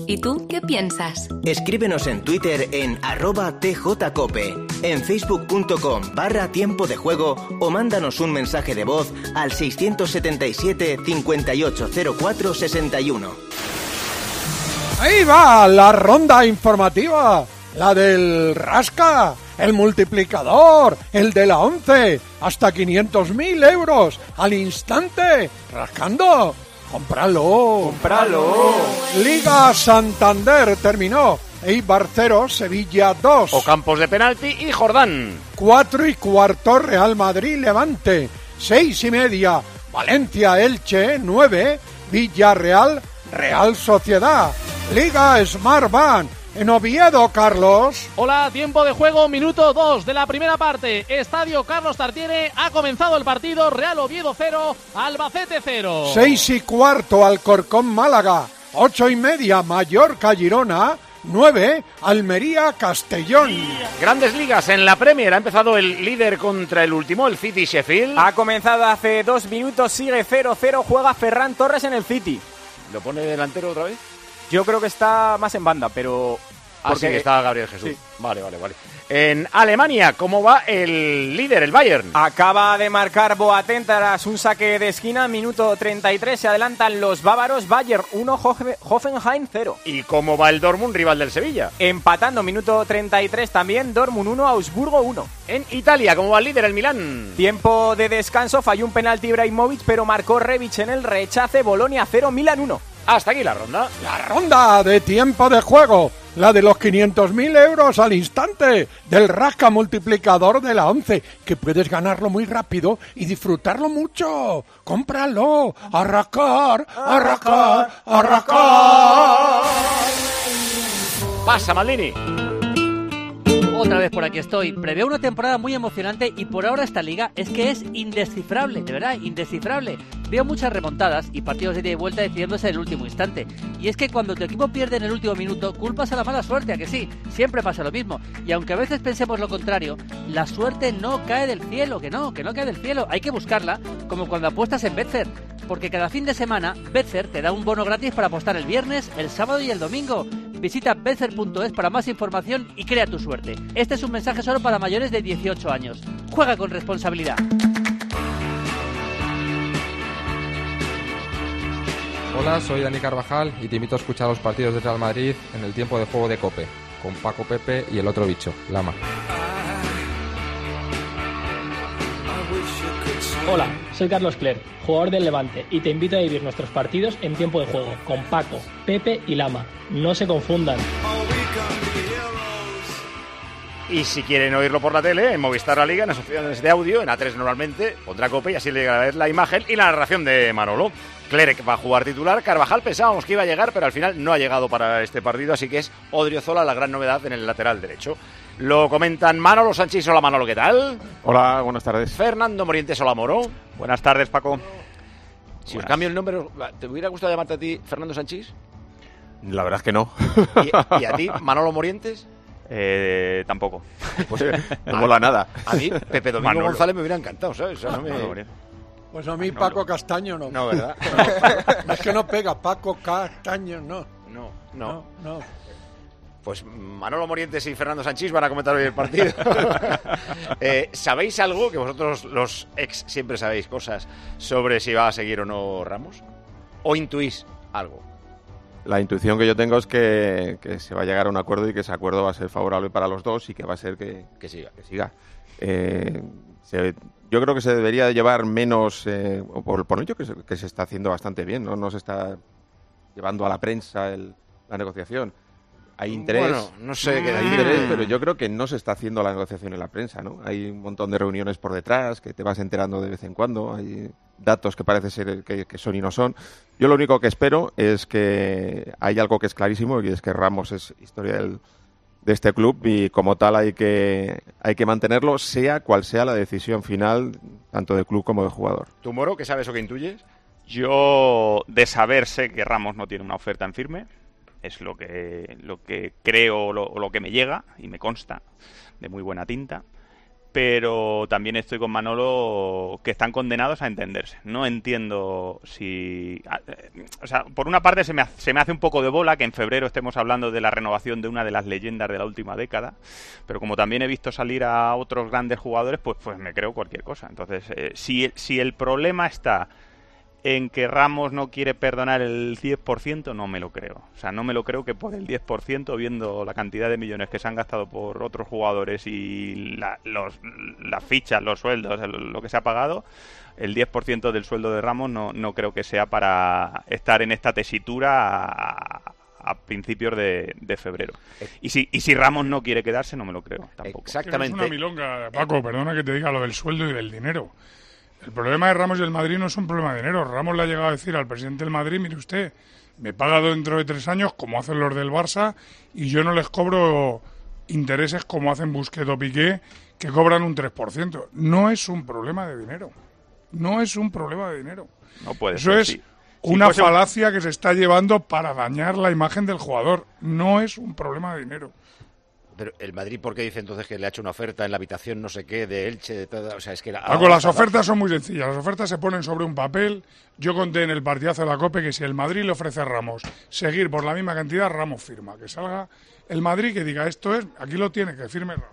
¿Y tú qué piensas? Escríbenos en Twitter en @tjcope, en facebook.com/tiempo de juego o mándanos un mensaje de voz al 677 5804 61. Ahí va la ronda informativa, la del Rasca, el multiplicador, el de la 11, hasta 500.000 euros al instante, rascando. ¡Cómpralo! Liga Santander terminó. Eibar 0, Sevilla 2. Ocampos de penalti y Jordán. 4:15, Real Madrid Levante. 6:30, Valencia Elche. 9, Villarreal Real Sociedad. Liga Smartbank. En Oviedo, Carlos. Hola, tiempo de juego, minuto 2 de la primera parte. Estadio Carlos Tartiere, ha comenzado el partido. Real Oviedo 0, Albacete 0. 6:15, Alcorcón Málaga. 8:30, Mallorca Girona. 9, Almería Castellón. Grandes ligas en la Premier. Ha empezado el líder contra el último, el City Sheffield. Ha comenzado hace 2 minutos, sigue 0-0, juega Ferran Torres en el City. ¿Lo pone delantero otra vez? Yo creo que está más en banda, pero... Porque sí, que está Gabriel Jesús. Sí. Vale. En Alemania, ¿cómo va el líder, el Bayern? Acaba de marcar Boateng tras un saque de esquina, minuto 33, se adelantan los bávaros, Bayern 1, Hoffenheim 0. ¿Y cómo va el Dortmund, rival del Sevilla? Empatando, minuto 33 también, Dortmund 1, Augsburgo 1. En Italia, ¿cómo va el líder, el Milán? Tiempo de descanso, falló un penalti Ibrahimovic, pero marcó Rebic en el rechace, Bolonia 0, Milan 1. Hasta aquí la ronda. La ronda de tiempo de juego, la de los 500.000 euros al instante, del Rasca multiplicador de la 11, que puedes ganarlo muy rápido y disfrutarlo mucho. ¡Cómpralo! ¡Arrancar! Pasa, Maldini. Otra vez por aquí estoy. Preveo una temporada muy emocionante y por ahora esta liga es que es indescifrable, de verdad, indescifrable. Veo muchas remontadas y partidos de ida y vuelta decidiéndose en el último instante. Y es que cuando tu equipo pierde en el último minuto, culpas a la mala suerte, ¿a que sí? Siempre pasa lo mismo. Y aunque a veces pensemos lo contrario, la suerte no cae del cielo, que no cae del cielo. Hay que buscarla, como cuando apuestas en Betfair. Porque cada fin de semana, Betfair te da un bono gratis para apostar el viernes, el sábado y el domingo. Visita betfair.es para más información y crea tu suerte. Este es un mensaje solo para mayores de 18 años. Juega con responsabilidad. Hola, soy Dani Carvajal y te invito a escuchar los partidos de Real Madrid en el tiempo de juego de COPE, con Paco, Pepe y el otro bicho, Lama. Hola, soy Carlos Clerc, jugador del Levante, y te invito a vivir nuestros partidos en tiempo de juego, con Paco, Pepe y Lama. No se confundan. Y si quieren oírlo por la tele, en Movistar La Liga, en las opciones de audio, en A3 normalmente, pondrá COPE y así le llegará a ver la imagen y la narración de Manolo. Clerc va a jugar titular, Carvajal pensábamos que iba a llegar, pero al final no ha llegado para este partido, así que es Odriozola la gran novedad en el lateral derecho. Lo comentan Manolo Sanchís. Hola Manolo, ¿qué tal? Hola, buenas tardes. Fernando Morientes, hola Moro. Buenas tardes, Paco. Si os cambio el nombre, ¿te hubiera gustado llamarte a ti Fernando Sanchís? La verdad es que no. ¿Y a ti, Manolo Morientes? Tampoco. Pues no mola nada. A mí, Pepe Domingo Manolo González me hubiera encantado, ¿sabes? O sea, pues a mí Paco Castaño no. No, ¿verdad? No, es que no pega, Paco Castaño no. No. Pues Manolo Morientes y Fernando Sanchís van a comentar hoy el partido. ¿Sabéis algo? Que vosotros los ex siempre sabéis cosas sobre si va a seguir o no Ramos. ¿O intuís algo? La intuición que yo tengo es que se va a llegar a un acuerdo y que ese acuerdo va a ser favorable para los dos y que va a ser que siga. Yo creo que se debería de llevar menos, por ello que se está haciendo bastante bien, no se está llevando a la prensa la negociación. Hay interés, bueno, no sé qué hay interés, pero yo creo que no se está haciendo la negociación en la prensa, ¿no? Hay un montón de reuniones por detrás que te vas enterando de vez en cuando, hay datos que parece ser que son y no son. Yo lo único que espero es que hay algo que es clarísimo y es que Ramos es historia de este club y como tal hay que mantenerlo, sea cual sea la decisión final, tanto del club como del jugador. ¿Tú, Moro, qué sabes o qué intuyes? Yo, de saber, sé que Ramos no tiene una oferta en firme. Es lo que creo o lo que me llega y me consta de muy buena tinta. pero también estoy con Manolo que están condenados a entenderse. No entiendo si... O sea, por una parte se me hace un poco de bola que en febrero estemos hablando de la renovación de una de las leyendas de la última década, pero como también he visto salir a otros grandes jugadores, pues me creo cualquier cosa. Entonces, si el problema está en que Ramos no quiere perdonar el 10%, no me lo creo. O sea, no me lo creo que por el 10%, viendo la cantidad de millones que se han gastado por otros jugadores y las fichas, los sueldos, lo que se ha pagado, el 10% del sueldo de Ramos no creo que sea para estar en esta tesitura a principios de febrero. Y si Ramos no quiere quedarse, no me lo creo tampoco. Exactamente. No es una milonga, Paco, perdona que te diga lo del sueldo y del dinero. El problema de Ramos y el Madrid no es un problema de dinero. Ramos le ha llegado a decir al presidente del Madrid, mire usted, me paga dentro de 3 años como hacen los del Barça y yo no les cobro intereses como hacen Busquets o Piqué, que cobran un 3%. No es un problema de dinero. No es un problema de dinero. No puede Eso ser, es sí. una falacia que se está llevando para dañar la imagen del jugador. No es un problema de dinero. Pero el Madrid, ¿por qué dice entonces que le ha hecho una oferta en la habitación no sé qué, de Elche, de todo? O sea, es que Paco, las ofertas son muy sencillas. Las ofertas se ponen sobre un papel. Yo conté en el partidazo de la COPE que si el Madrid le ofrece a Ramos seguir por la misma cantidad, Ramos firma. Que salga el Madrid que diga esto es, aquí lo tiene, que firme Ramos.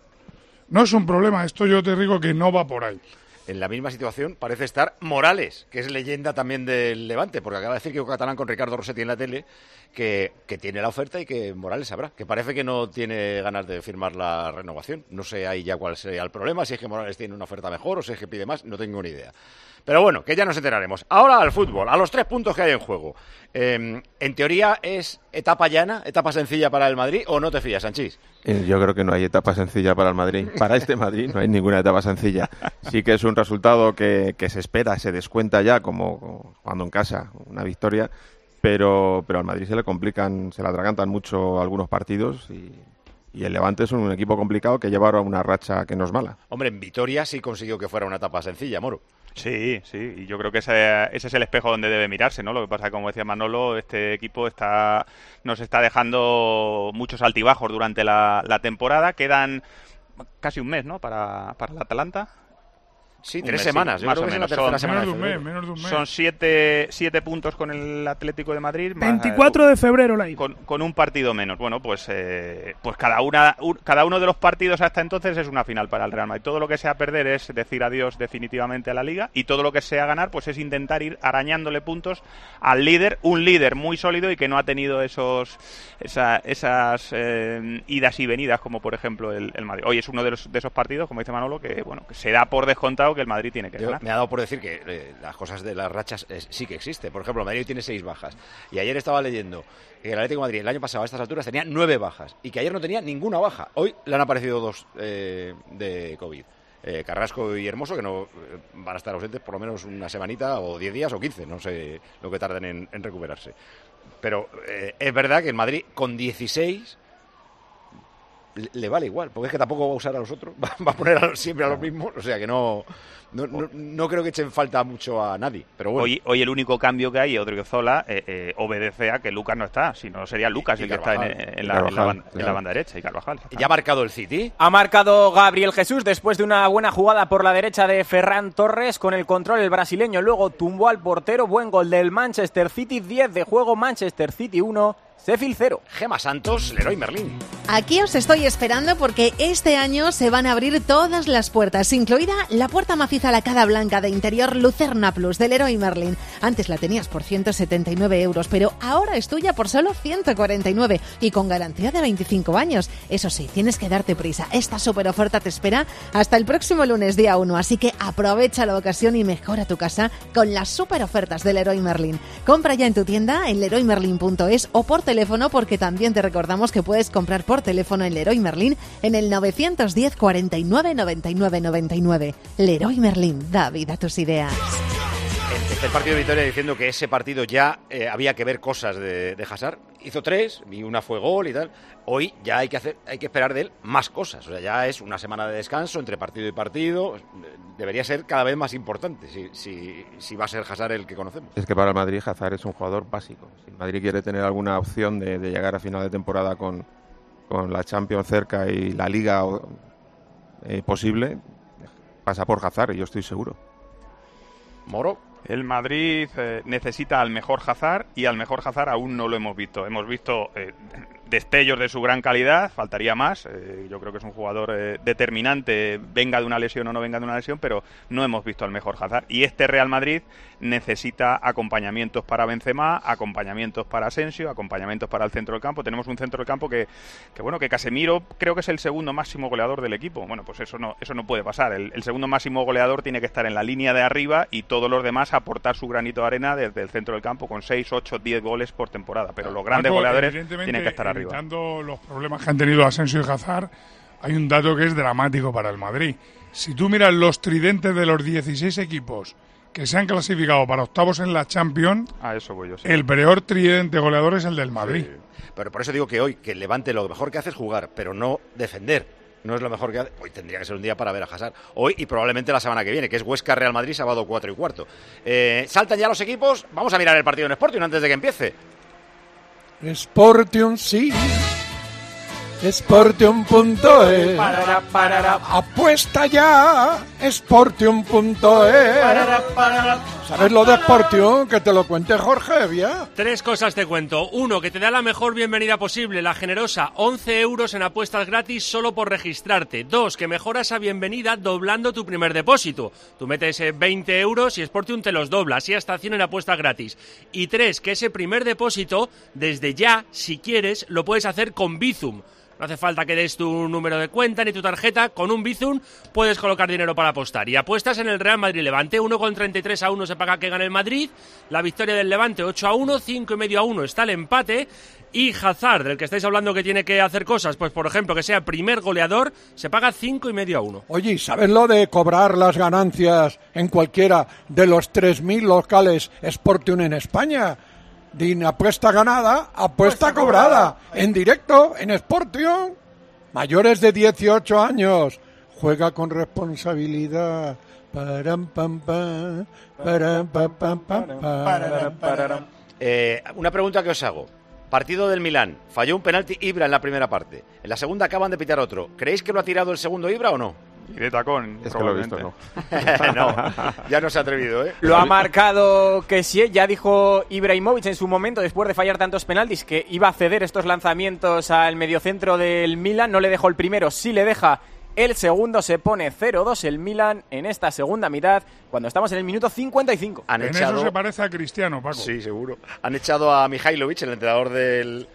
No es un problema, esto yo te digo que no va por ahí. En la misma situación parece estar Morales, que es leyenda también del Levante, porque acaba de decir que Catalán con Ricardo Rossetti en la tele que tiene la oferta y que Morales sabrá, que parece que no tiene ganas de firmar la renovación. No sé ahí ya cuál sería el problema, si es que Morales tiene una oferta mejor o si es que pide más, no tengo ni idea. Pero bueno, que ya nos enteraremos. Ahora al fútbol, a los 3 puntos que hay en juego. En teoría, ¿es etapa llana, etapa sencilla para el Madrid o no te fías, Sanchís? Yo creo que no hay etapa sencilla para el Madrid. Para este Madrid no hay ninguna etapa sencilla. Sí que es un resultado que se espera, se descuenta ya, como jugando en casa, una victoria, pero al Madrid se le complican, se le atragantan mucho algunos partidos y el Levante es un equipo complicado que lleva ahora una racha que no es mala. Hombre, en Vitoria sí consiguió que fuera una etapa sencilla, Moro. Sí, y yo creo que ese es el espejo donde debe mirarse, ¿no? Lo que pasa es que, como decía Manolo, este equipo nos está dejando muchos altibajos durante la temporada. Quedan casi un mes, ¿no? Para el Atalanta. Sí, 3 semanas. Más o menos. Menos de un mes. Son 7 puntos con el Atlético de Madrid. 24 de febrero, la ida. Con un partido menos. Bueno, pues cada uno de los partidos hasta entonces es una final para el Real Madrid. Todo lo que sea perder es decir adiós definitivamente a la Liga, y todo lo que sea ganar pues es intentar ir arañándole puntos al líder, un líder muy sólido y que no ha tenido esas idas y venidas como por ejemplo el Madrid. Hoy es uno de esos partidos, como dice Manolo, que se da por descontado que el Madrid tiene que ganar. Me ha dado por decir que las cosas de las rachas sí que existen. Por ejemplo, el Madrid tiene 6 bajas. Y ayer estaba leyendo que el Atlético de Madrid el año pasado a estas alturas tenía 9 bajas. Y que ayer no tenía ninguna baja. Hoy le han aparecido 2 de COVID. Carrasco y Hermoso, que no van a estar ausentes por lo menos una semanita o 10 días o 15. No sé lo que tarden en recuperarse. Pero es verdad que el Madrid con 16... le vale igual, porque es que tampoco va a usar a los otros, va a poner siempre a los mismos, o sea que no creo que echen falta mucho a nadie, pero bueno. Hoy el único cambio que hay, Odriozola, obedece a que Lucas no está, si no sería Lucas el que está en la banda derecha, y Carvajal. ¿Ya ha marcado el City? Ha marcado Gabriel Jesús después de una buena jugada por la derecha de Ferran Torres, con el control el brasileño luego tumbó al portero, buen gol del Manchester City, 10 de juego, Manchester City 1, Sheffield 0. Gema Santos, Leroy Merlin. Aquí os estoy esperando porque este año se van a abrir todas las puertas, incluida la puerta maciza lacada blanca de interior Lucerna Plus de Leroy Merlin. Antes la tenías por 179 €, pero ahora es tuya por solo 149 y con garantía de 25 años. Eso sí, tienes que darte prisa. Esta super oferta te espera hasta el próximo lunes día 1, así que aprovecha la ocasión y mejora tu casa con las super ofertas de Leroy Merlin. Compra ya en tu tienda en leroymerlin.es o por teléfono, porque también te recordamos que puedes comprar por teléfono en Leroy Merlin en el 910 49 99 99. Leroy Merlin, da vida a tus ideas. Empecé el partido de Vitoria diciendo que ese partido ya había que ver cosas de Hazard. Hizo 3 y una fue gol y tal. Hoy ya hay que esperar de él más cosas. O sea, ya es una semana de descanso entre partido y partido. Debería ser cada vez más importante si va a ser Hazard el que conocemos. Es que para el Madrid Hazard es un jugador básico. Si el Madrid quiere tener alguna opción de llegar a final de temporada con la Champions cerca y la Liga posible pasa por Hazard, yo estoy seguro. Moro. El Madrid necesita al mejor Hazard y al mejor Hazard aún no lo hemos visto. Hemos visto destellos de su gran calidad, faltaría más. Yo creo que es un jugador determinante, venga de una lesión o no venga de una lesión, pero no hemos visto al mejor Hazard. Y este Real Madrid necesita acompañamientos para Benzema, acompañamientos para Asensio, acompañamientos para el centro del campo. Tenemos un centro del campo que Casemiro creo que es el segundo máximo goleador del equipo. Bueno, pues eso no puede pasar. El segundo máximo goleador tiene que estar en la línea de arriba y todos los demás aportar su granito de arena desde el centro del campo con 6, 8, 10 goles por temporada. Pero los grandes goleadores tienen que estar arriba. Evitando los problemas que han tenido Asensio y Hazard, hay un dato que es dramático para el Madrid. Si tú miras los tridentes de los 16 equipos que se han clasificado para octavos en la Champions, a eso voy yo, sí. El peor tridente goleador es el del Madrid. Sí. Pero por eso digo que hoy, que el Levante lo mejor que hace es jugar, pero no defender. No es lo mejor que hace. Hoy tendría que ser un día para ver a Hazard. Hoy y probablemente la semana que viene, que es Huesca-Real Madrid, sábado 4:15. Saltan ya los equipos. Vamos a mirar el partido en Sportium antes de que empiece. Sportium, sí. Sportium.es. Apuesta ya. Sportium.es. ¿Sabes lo de Sportium? Que te lo cuente Jorge, ¿ya? 3 cosas te cuento. 1, que te da la mejor bienvenida posible, la generosa, 11 euros en apuestas gratis solo por registrarte. 2, que mejora esa bienvenida doblando tu primer depósito. Tú metes 20 euros y Sportium te los dobla, así hasta 100 en apuestas gratis. Y 3, que ese primer depósito, desde ya, si quieres, lo puedes hacer con Bizum. No hace falta que des tu número de cuenta ni tu tarjeta. Con un Bizum puedes colocar dinero para apostar. Y apuestas en el Real Madrid-Levante. 1,33-1 se paga que gane el Madrid. La victoria del Levante 8-1, 5,5-1 está el empate. Y Hazard, del que estáis hablando que tiene que hacer cosas, pues por ejemplo que sea primer goleador, se paga 5,5-1. Oye, ¿sabes lo de cobrar las ganancias en cualquiera de los 3.000 locales Sportium en España? Din apuesta ganada, apuesta cobrada, en directo, en Sportium. Mayores de 18 años, juega con responsabilidad. Param, pam, pam, param, pam, pam, pam. Una pregunta que os hago. Partido del Milán, falló un penalti Ibra en la primera parte. En la segunda acaban de pitar otro. ¿Creéis que lo ha tirado el segundo Ibra o no? Y de tacón, es que lo he visto, ¿no? No, ya no se ha atrevido, ¿eh? Lo ha marcado que sí, ya dijo Ibrahimovic en su momento, después de fallar tantos penaltis, que iba a ceder estos lanzamientos al mediocentro del Milan. No le dejó el primero, sí le deja el segundo. Se pone 0-2 el Milan en esta segunda mitad, cuando estamos en el minuto 55. Eso se parece a Cristiano, Paco. Sí, seguro. Han echado a Mihailovic, el entrenador del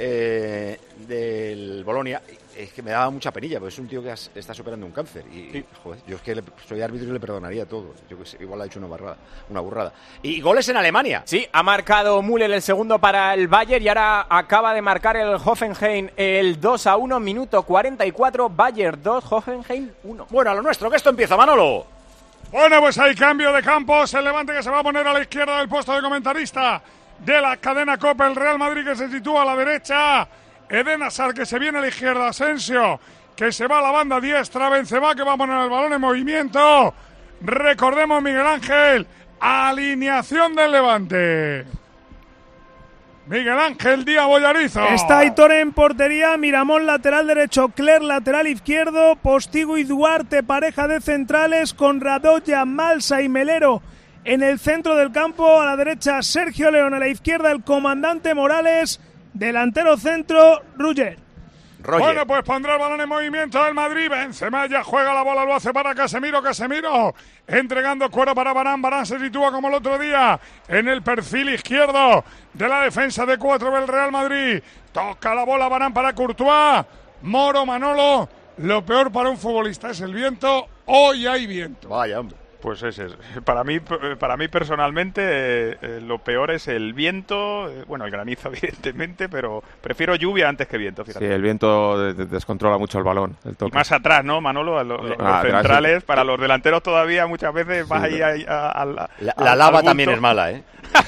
Bolonia. Es que me daba mucha penilla, porque es un tío que está superando un cáncer. Y, sí. Joder, yo es que soy árbitro y le perdonaría todo. Yo que sé, igual ha hecho una burrada. Y goles en Alemania. Sí, ha marcado Müller el segundo para el Bayern y ahora acaba de marcar el Hoffenheim el 2-1, minuto 44. Bayern 2, Hoffenheim 1. Bueno, a lo nuestro, que esto empieza, Manolo. Bueno, pues hay cambio de campos. El Levante que se va a poner a la izquierda del puesto de comentarista de la cadena COPE. El Real Madrid que se sitúa a la derecha. Eden Hazard que se viene a la izquierda, Asensio que se va a la banda diestra, Benzema que va a poner el balón en movimiento. Recordemos, Miguel Ángel, alineación del Levante. Miguel Ángel Díaz Bollarizo. Está Aitor en portería, Miramón lateral derecho, Cler lateral izquierdo, Postigo y Duarte pareja de centrales, con Radoya, Malsa y Melero en el centro del campo. A la derecha Sergio León, a la izquierda el comandante Morales. Delantero centro, Roger. Bueno, pues pondrá el balón en movimiento del Madrid. Benzema ya juega la bola, lo hace para Casemiro. Entregando cuero para Varane. Varane se sitúa como el otro día en el perfil izquierdo de la defensa de 4 del Real Madrid. Toca la bola Varane para Courtois. Moro, Manolo. Lo peor para un futbolista es el viento. Hoy hay viento. Vaya, hombre. Pues ese es. Para mí personalmente lo peor es el viento, bueno, el granizo evidentemente, pero prefiero lluvia antes que viento, fíjate. Sí, el viento descontrola mucho el balón. El toque. Y más atrás, ¿no, Manolo? Los centrales, sí. Para los delanteros todavía muchas veces vas ahí a la lava también es mala, ¿eh?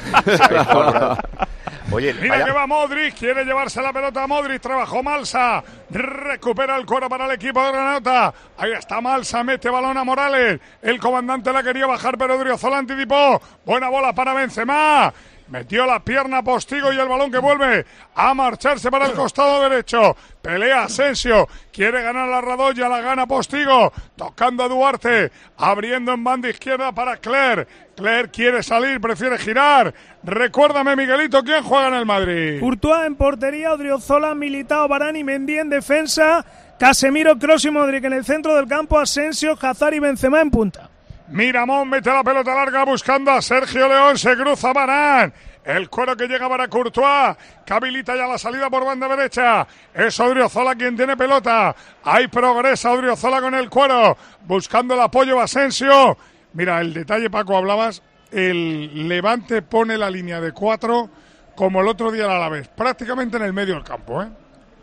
Oye, mira que va Modric, quiere llevarse la pelota a Modric, trabajó Malsa, recupera el cuero para el equipo de Granota, ahí está Malsa, mete balón a Morales, el comandante la quería bajar pero Odriozola anticipó, buena bola para Benzema, Metió la pierna Postigo y el balón que vuelve a marcharse para el costado derecho. Pelea Asensio, quiere ganar la Radoya, la gana Postigo, tocando a Duarte, abriendo en banda izquierda para Cler. Cler quiere salir, prefiere girar. Recuérdame, Miguelito, ¿quién juega en el Madrid? Courtois en portería, Odriozola, Militao, Varane y Mendy en defensa, Casemiro, Kroos y Modric en el centro del campo, Asensio, Hazard y Benzema en punta. Miramón mete la pelota larga buscando a Sergio León, se cruza Varane. El cuero que llega para Courtois, que habilita ya la salida por banda derecha. Es Odriozola quien tiene pelota. Ahí progresa Odriozola con el cuero, buscando el apoyo de Asensio. Mira, el detalle, Paco, hablabas, el Levante pone la línea de 4 como el otro día el Alavés, prácticamente en el medio del campo, ¿eh?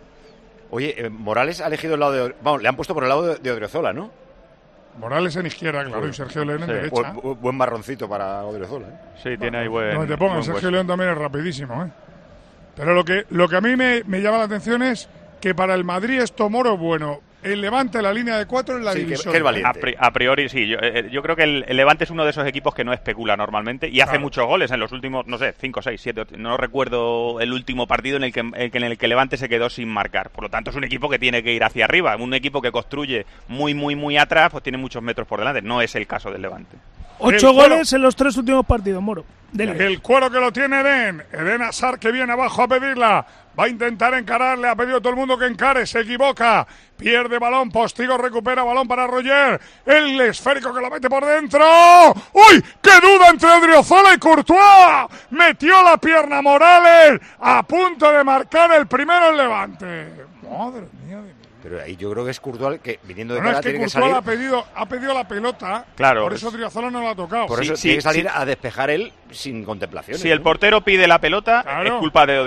Oye, Morales ha elegido el lado de... Vamos, le han puesto por el lado de Odriozola, ¿no? Morales en izquierda, claro, y Sergio León en derecha. Buen marroncito para Odriozola, ¿eh? Sí, tiene ahí buen... No te pongan, Sergio León también es rapidísimo, ¿eh? Pero lo que a mí me llama la atención es que para el Madrid es Tomoro bueno. El Levante, la línea de 4 en la división. Que es valiente. A priori, sí. Yo creo que el Levante es uno de esos equipos que no especula normalmente y hace muchos goles en los últimos, no sé, 5, 6, 7. No recuerdo el último partido en el que Levante se quedó sin marcar. Por lo tanto, es un equipo que tiene que ir hacia arriba. Un equipo que construye muy atrás, pues tiene muchos metros por delante. No es el caso del Levante. 8 goles en los 3 últimos partidos, Moro. El cuero que lo tiene Eden Hazard, que viene abajo a pedirla. Va a intentar encararle, ha pedido todo el mundo que encare, se equivoca, pierde balón, Postigo recupera balón para Roger, el esférico que lo mete por dentro. ¡Uy! ¡Qué duda entre Odriozola y Courtois! Metió la pierna Morales, a punto de marcar el primero el Levante. Madre mía de mí. Pero ahí yo creo que es Courtois que viniendo de cara tiene que salir. Ha pedido la pelota, claro, por eso Odriozola no la ha tocado. Por eso tiene que salir a despejar él sin contemplaciones. Si el portero pide la pelota, es culpa del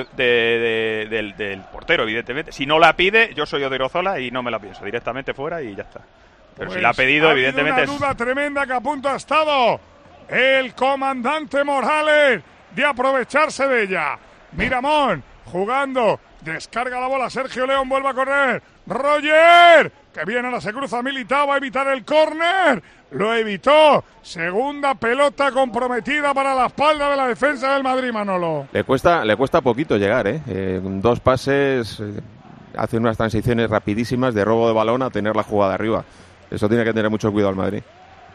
portero, evidentemente. Si no la pide, yo soy Odriozola y no me la pienso, directamente fuera y ya está. Pero si la ha pedido, evidentemente es... una duda tremenda que a punto ha estado el comandante Morales de aprovecharse de ella. Miramón jugando, descarga la bola, Sergio León vuelve a correr. Roger, que viene, ahora se cruza Militao, va a evitar el córner, lo evitó. Segunda pelota comprometida para la espalda de la defensa del Madrid, Manolo. Le cuesta poquito llegar, ¿eh? 2 pases, hace unas transiciones rapidísimas de robo de balón a tener la jugada arriba. Eso tiene que tener mucho cuidado el Madrid.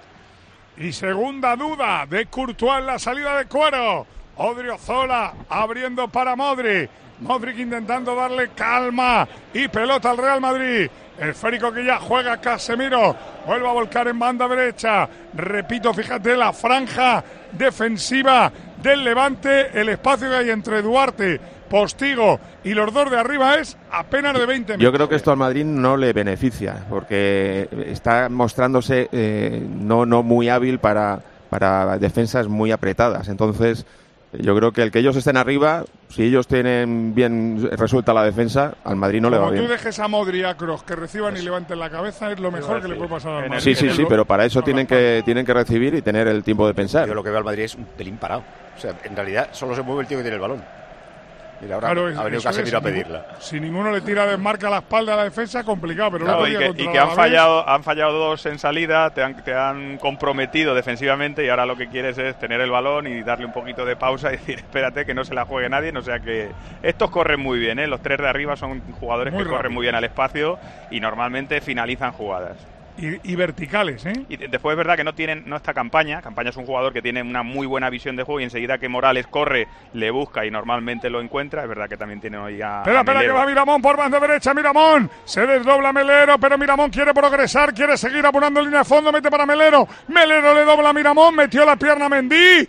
Y segunda duda de Courtois en la salida de cuero. Odriozola abriendo para Modric. Modric intentando darle calma y pelota al Real Madrid. Esférico que ya juega Casemiro. Vuelve a volcar en banda derecha. Repito, fíjate la franja defensiva del Levante. El espacio que hay entre Duarte, Postigo y los dos de arriba es apenas de 20 metros. Yo creo que esto al Madrid no le beneficia porque está mostrándose no muy hábil para defensas muy apretadas. Entonces... yo creo que el que ellos estén arriba, si ellos tienen bien resuelta la defensa, al Madrid no le va bien. Como tú dejes a Modric y a Kroos que reciban y levanten la cabeza, es lo mejor que le puede pasar al Madrid. Sí, pero para eso tienen que recibir y tener el tiempo de pensar. Yo lo que veo al Madrid es un pelín parado. O sea, en realidad solo se mueve el tío que tiene el balón. Mira, ahora ha venido Casemiro a pedirla. Si ninguno le tira desmarca a la espalda a la defensa, complicado. Pero claro, y que han fallado 2 en salida, te han comprometido defensivamente y ahora lo que quieres es tener el balón y darle un poquito de pausa y decir, espérate que no se la juegue nadie. O sea que estos corren muy bien, ¿eh? Los 3 de arriba son jugadores que corren muy bien al espacio y normalmente finalizan jugadas. Y verticales, ¿eh? Y después es verdad que no está Campaña. Campaña es un jugador que tiene una muy buena visión de juego y enseguida que Morales corre, le busca y normalmente lo encuentra. Es verdad que también tiene hoy a Espera, que va Miramón por banda derecha. Miramón, se desdobla Melero, pero Miramón quiere progresar, quiere seguir apurando línea de fondo, mete para Melero. Melero le dobla a Miramón, metió la pierna a Mendy.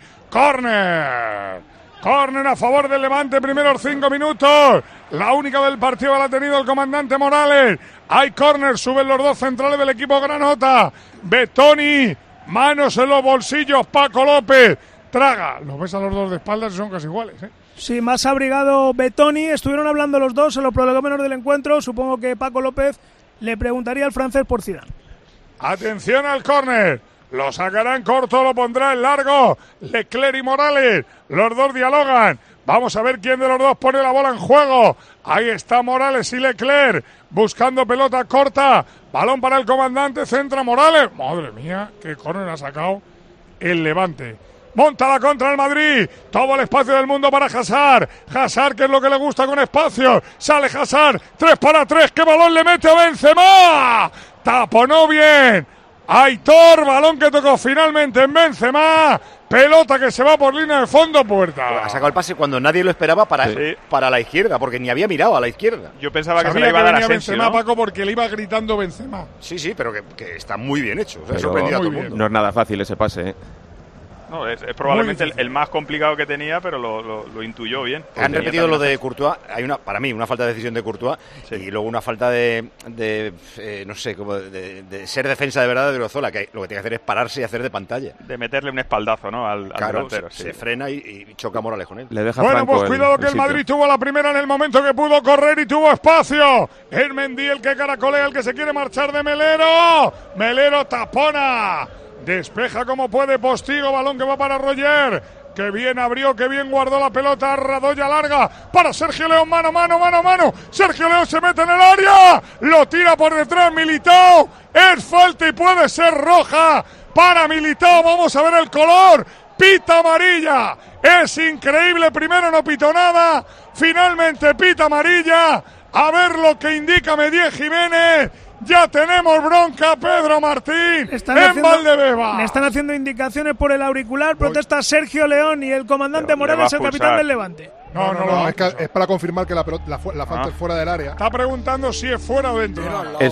¡Córner! Córner a favor del Levante, primeros 5 minutos. La única del partido la ha tenido el comandante Morales. Hay córner, suben los 2 centrales del equipo granota. Betoni, manos en los bolsillos, Paco López. Traga, los ves a los 2 de espaldas y son casi iguales, ¿eh? Sí, más abrigado Betoni. Estuvieron hablando los 2 en los prolegómenos del encuentro. Supongo que Paco López le preguntaría al francés por Zidane. Atención al córner. Lo sacarán corto, lo pondrá en largo. Leclerc y Morales, los 2 dialogan. Vamos a ver quién de los 2 pone la bola en juego. Ahí está Morales y Leclerc buscando pelota corta. Balón para el comandante, centra Morales. Madre mía, qué córner ha sacado el Levante. monta la contra el Madrid, todo el espacio del mundo para Hazard, que es lo que le gusta con espacio, sale Hazard, 3 para 3, qué balón le mete a Benzema, taponó bien Aitor, balón que tocó finalmente en Benzema, pelota que se va por línea de fondo, puerta. Ha sacado el pase cuando nadie lo esperaba para la izquierda, porque ni había mirado a la izquierda. Yo pensaba que se le iba a dar a Asensio, Benzema, ¿no? Paco, porque le iba gritando Benzema. Sí, pero que está muy bien hecho. O sea, Pero sorprendido a todo el mundo. no es nada fácil ese pase, ¿eh? No, es probablemente el más complicado que tenía, pero lo intuyó bien. Han repetido lo de Courtois. Hay para mí una falta de decisión de Courtois y luego una falta de no sé, como de ser defensa de verdad de Odriozola, que lo que tiene que hacer es pararse y hacer de pantalla. De meterle un espaldazo, ¿no? Al delantero. Se frena y choca Morales con él. Le deja bueno, Franco pues cuidado que el Madrid tuvo la primera en el momento que pudo correr y tuvo espacio. El Mendy, el que caracolea, el que se quiere marchar de Melero. Melero tapona. Despeja como puede Postigo, balón que va para Roger. Que bien abrió, que bien guardó la pelota. Radoya larga para Sergio León, mano. Sergio León se mete en el área. Lo tira por detrás Militao. Es falta y puede ser roja para Militao. Vamos a ver el color. Pita amarilla. Es increíble. Primero no pitó nada. Finalmente pita amarilla. A ver lo que indica Medier Jiménez. Ya tenemos bronca, Pedro Martín, en Valdebeba. Le están haciendo indicaciones por el auricular, protesta Sergio León y el comandante Morales, el capitán del Levante. No, es para confirmar que la falta es fuera del área. Está preguntando si es fuera o dentro.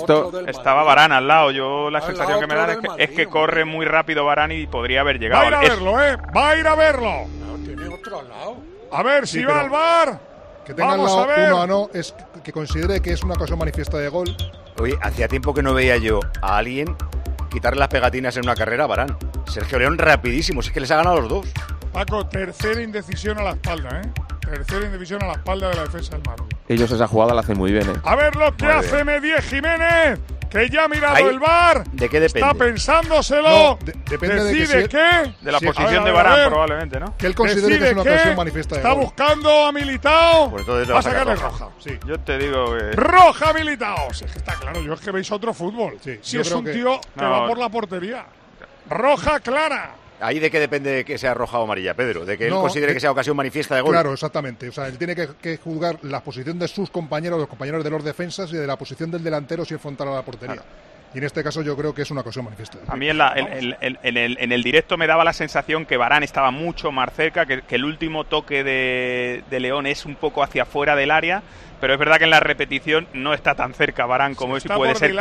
Estaba Varane al lado. Yo la sensación que me da es que corre muy rápido Varane y podría haber llegado. Va a ir a verlo, Va a ir a verlo. Tiene otro al lado. A ver si va al VAR. Que tenga al lado uno a no, es que considere que es una ocasión manifiesta de gol. Oye, hacía tiempo que no veía yo a alguien quitarle las pegatinas en una carrera a Varane. Sergio León rapidísimo, es que les ha ganado a los dos. Paco, tercera indecisión a la espalda, Tercera indecisión a la espalda de la defensa del Madrid. Ellos esa jugada la hacen muy bien, A ver lo que hace Medier Jiménez, que ya ha mirado el VAR. ¿De qué depende? Está pensándoselo. Depende ¿Decide qué? De la posición de Varane, probablemente, ¿no? Que él considere que es una ocasión manifiesta de gol. Está buscando a Militao. Pues entonces va a sacarle roja. Sí. Yo te digo que... ¡Roja Militao! Sí, es que está claro, es que veis otro fútbol. Si es un tío que va por la portería. Roja clara. ¿Ahí de qué depende que sea roja o amarilla, Pedro? ¿De que él considere que sea ocasión manifiesta de gol? Claro, exactamente. O sea, él tiene que juzgar la posición de sus compañeros, los compañeros de los defensas y de la posición del delantero si es frontal a la portería. Claro. Y en este caso yo creo que es una ocasión manifiesta. A mí en el directo me daba la sensación que Varane estaba mucho más cerca, que el último toque de León es un poco hacia afuera del área, pero es verdad que en la repetición no está tan cerca Varane como eso y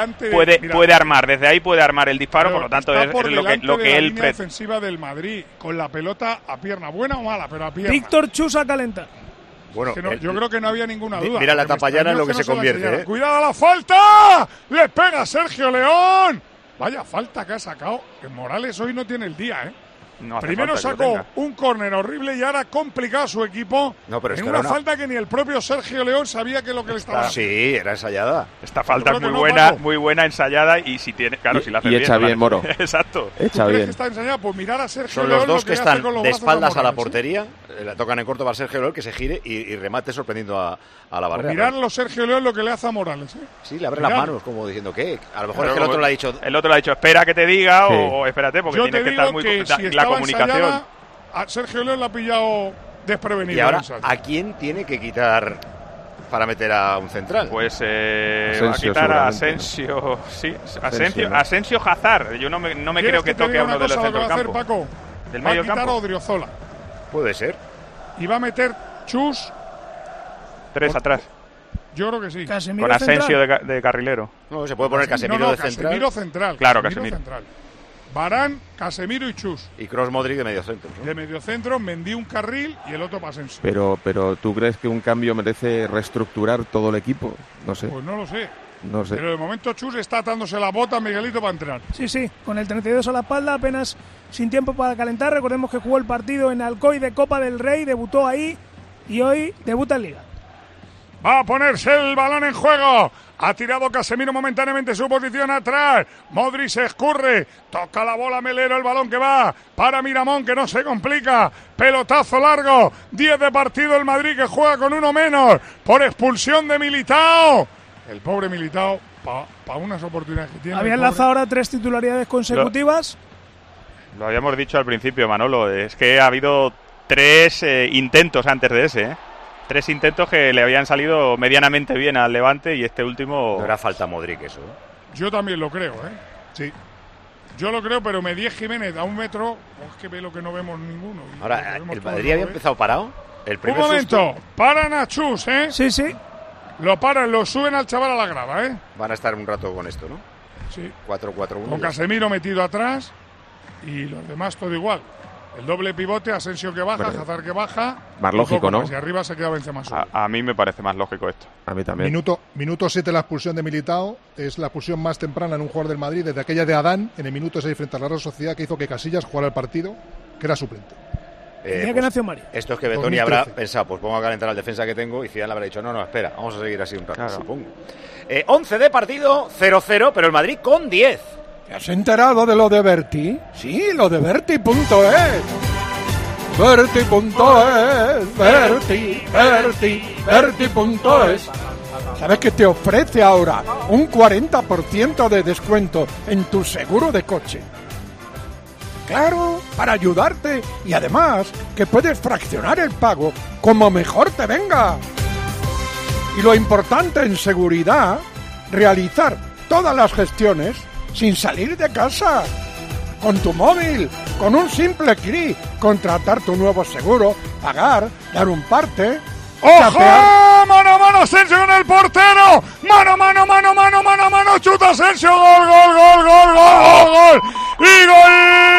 puede armar, desde ahí puede armar el disparo, por lo tanto es lo que él línea defensiva del Madrid, con la pelota a pierna, buena o mala, pero a pierna. Víctor Chus a calentar. Bueno, yo creo que no había ninguna duda. Mira la tapallana en lo que se convierte. ¡Cuidado la falta! ¡Le pega Sergio León! Vaya falta que ha sacado. Que Morales hoy no tiene el día, No Primero sacó un córner horrible y ahora complicado su equipo en una falta que ni el propio Sergio León sabía que lo que le estaba haciendo. Sí, era ensayada. Esta falta es muy buena ensayada y si tiene, claro, si la hace bien. Y echa bien, Moro. Exacto. Echa bien. Que está ensayada? Pues mirar a Sergio Son León. Son los dos que están de espaldas a la Morales, portería. La tocan en corto para Sergio León, que se gire y remate sorprendiendo a la barrera. Mirarlo Sergio León lo que le hace a Morales. Sí, le abre las manos como diciendo que a lo mejor es que el otro le ha dicho. El otro le ha dicho espera que te diga o espérate porque tiene que estar muy si la comunicación. A Sergio León le ha pillado desprevenido. Y ahora, ¿a quién tiene que quitar para meter a un central? Pues va a quitar a Asensio. Sí, Asensio Hazard. Yo no me creo que toque a uno de los centros del campo. Paco? Del va medio a quitar campo. A Odriozola. Puede ser. Y va a meter Chus. 3 atrás. Yo creo que sí. Casemiro con Asensio de carrilero. No, se puede poner Casemiro de central. Casemiro central. Claro, Casemiro. Central. Varane, Casemiro y Chus. Y Kroos, Modric de mediocentro. De mediocentro, Mendy un carril y el otro para Asensio. Pero ¿tú crees que un cambio merece reestructurar todo el equipo? No sé. Pues no lo sé. No sé. Pero de momento Chus está atándose la bota a Miguelito para entrar. Sí, con el 32 a la espalda, apenas sin tiempo para calentar. Recordemos que jugó el partido en Alcoy de Copa del Rey, debutó ahí y hoy debuta en Liga. Va a ponerse el balón en juego. Ha tirado Casemiro momentáneamente su posición atrás. Modric se escurre. Toca la bola Melero. El balón que va para Miramón, que no se complica. Pelotazo largo. 10 de partido el Madrid, que juega con uno menos por expulsión de Militao. El pobre Militao, para unas oportunidades que tiene. Había enlazado ahora 3 titularidades consecutivas. Lo habíamos dicho al principio, Manolo. Es que ha habido 3 intentos antes de ese, 3 intentos que le habían salido medianamente bien al Levante y este último... No era falta Modric eso, Yo también lo creo, Sí. Yo lo creo, pero Medí Jiménez a 1 metro, es que ve lo que no vemos ninguno. Ahora, ¿el Madrid había empezado parado? Un momento, paran a Chus, Sí, sí. Lo paran, lo suben al chaval a la grava, Van a estar un rato con esto, ¿no? Sí. 4-4-1. Con Casemiro metido atrás y los demás todo igual. El doble pivote, Asensio que baja, Hazard que baja. Más lógico, ¿no? Y arriba se queda Benzema solo. A mí me parece más lógico esto. A mí también. Minuto 7 la expulsión de Militao. Es la expulsión más temprana en un jugador del Madrid desde aquella de Adán en el minuto 6 frente a la Real Sociedad, que hizo que Casillas jugara el partido, que era suplente. El que nació Mario. Esto es que Betoni habrá pensado, pues pongo a calentar al defensa que tengo, y Zidane le habrá dicho, no, espera, vamos a seguir así un rato, supongo. 11 de partido, 0-0, pero el Madrid con 10. ¿Te has enterado de lo de Berti? Sí, lo de Berti.es. Berti.es, Berti.es. ¿Sabes que te ofrece ahora un 40% de descuento en tu seguro de coche? Claro, para ayudarte, y además que puedes fraccionar el pago como mejor te venga. Y lo importante en seguridad, realizar todas las gestiones sin salir de casa. Con tu móvil, con un simple clic, contratar tu nuevo seguro, pagar, dar un parte. ¡Ojo! ¡Mano a mano Asensio con el portero! ¡Mano, mano! ¡Chuta Asensio! ¡Gol! ¡Y gol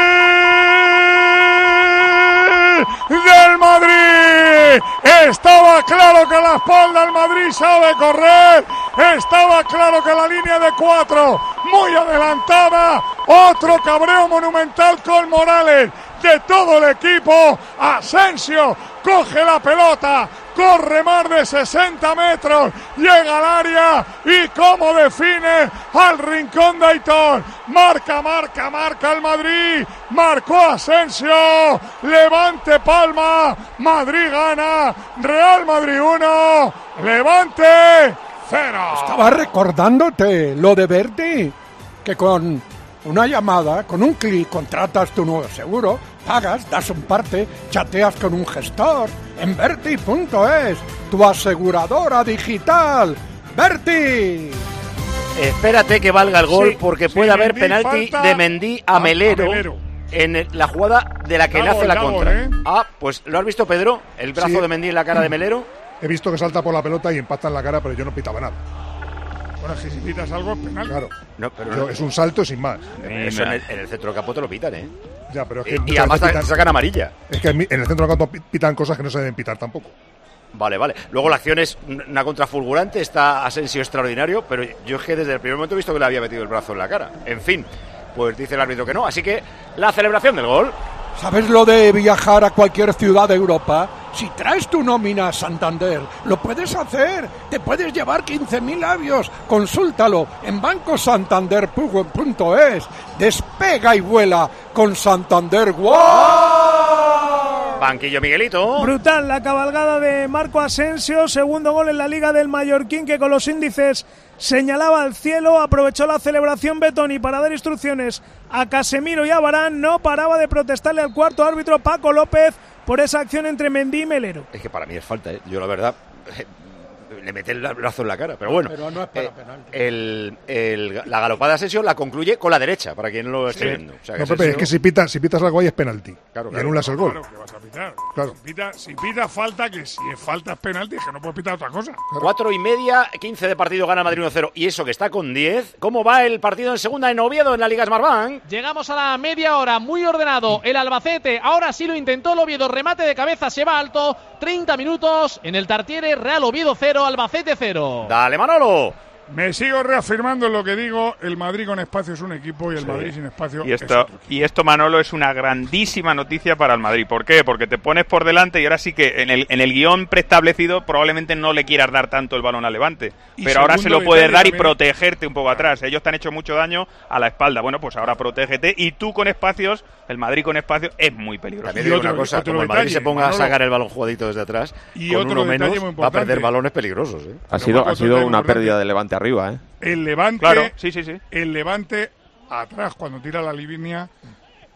del Madrid! Estaba claro que la espalda del Madrid sabe correr. Estaba claro que la línea de 4 muy adelantada. Otro cabreo monumental con Morales de todo el equipo. Asensio coge la pelota, corre más de 60 metros, llega al área y cómo define al rincón de Aitor. Marca el Madrid, marcó Asensio, Levante palma, Madrid gana, Real Madrid 1, Levante 0. Estaba recordándote lo de Berti, que con una llamada, con un clic contratas tu nuevo seguro, pagas, das un parte, chateas con un gestor en Berti.es, tu aseguradora digital. ¡Berti! Espérate que valga el gol, porque puede haber penalti de Mendy a Melero en la jugada de la que nace la contra. Pues ¿lo has visto, Pedro? El brazo de Mendy en la cara de Melero. He visto que salta por la pelota y impacta en la cara, pero yo no pitaba nada. Bueno, si pitas algo es penal. Claro. No, pero es un salto sin más. Eso en el centro del campo te lo pitan, Ya, pero es que y además te sacan amarilla. Es que en el centro del campo pitan cosas que no se deben pitar tampoco. Vale. Luego la acción es una contra fulgurante, está Asensio extraordinario, pero yo es que desde el primer momento he visto que le había metido el brazo en la cara. En fin, pues dice el árbitro que no, así que la celebración del gol. ¿Sabes lo de viajar a cualquier ciudad de Europa? Si traes tu nómina a Santander, lo puedes hacer. Te puedes llevar 15.000 euros. Consúltalo en bancosantander.es. Despega y vuela con Santander. ¡Wow! Banquillo Miguelito. Brutal la cabalgada de Marco Asensio. Segundo gol en la Liga del Mallorquín, que con los índices señalaba al cielo. Aprovechó la celebración Betoni para dar instrucciones a Casemiro y a Varane. No paraba de protestarle al cuarto árbitro Paco López por esa acción entre Mendy y Melero. Es que para mí es falta, Yo la verdad le metí el brazo en la cara, pero bueno. Pero no es para penalti. La galopada de Asensio la concluye con la derecha, para quien no lo esté viendo. O sea, que no, Pepe, es que si pitas algo ahí es penalti. Claro, y anulas el gol. Claro, que vas a pitar. Claro. Si pitas falta, que si es falta es penalti, es que no puedes pitar otra cosa. 4:30, 15 de partido, gana Madrid 1-0. Y eso que está con 10. ¿Cómo va el partido en segunda en Oviedo en la Liga Smartbank? Llegamos a la media hora, muy ordenado. El Albacete, ahora sí lo intentó el Oviedo, remate de cabeza, se va alto. 30 minutos en el Tartiere, Real Oviedo 0, Albacete 0. Dale, Manolo. Me sigo reafirmando en lo que digo, el Madrid con espacio es un equipo y el Madrid sin espacio es otro equipo. Y esto, Manolo, es una grandísima noticia para el Madrid. ¿Por qué? Porque te pones por delante y ahora sí que en el guión preestablecido probablemente no le quieras dar tanto el balón al Levante. Pero ahora se lo puedes dar y protegerte un poco atrás. Ellos te han hecho mucho daño a la espalda. Bueno, pues ahora protégete y tú con espacios, el Madrid con espacios es muy peligroso. También digo una cosa, como el Madrid se ponga a sacar el balón jugadito desde atrás, y con uno menos va a perder balones peligrosos. Ha sido una pérdida de Levante arriba, El Levante, claro, sí. El Levante atrás cuando tira la línea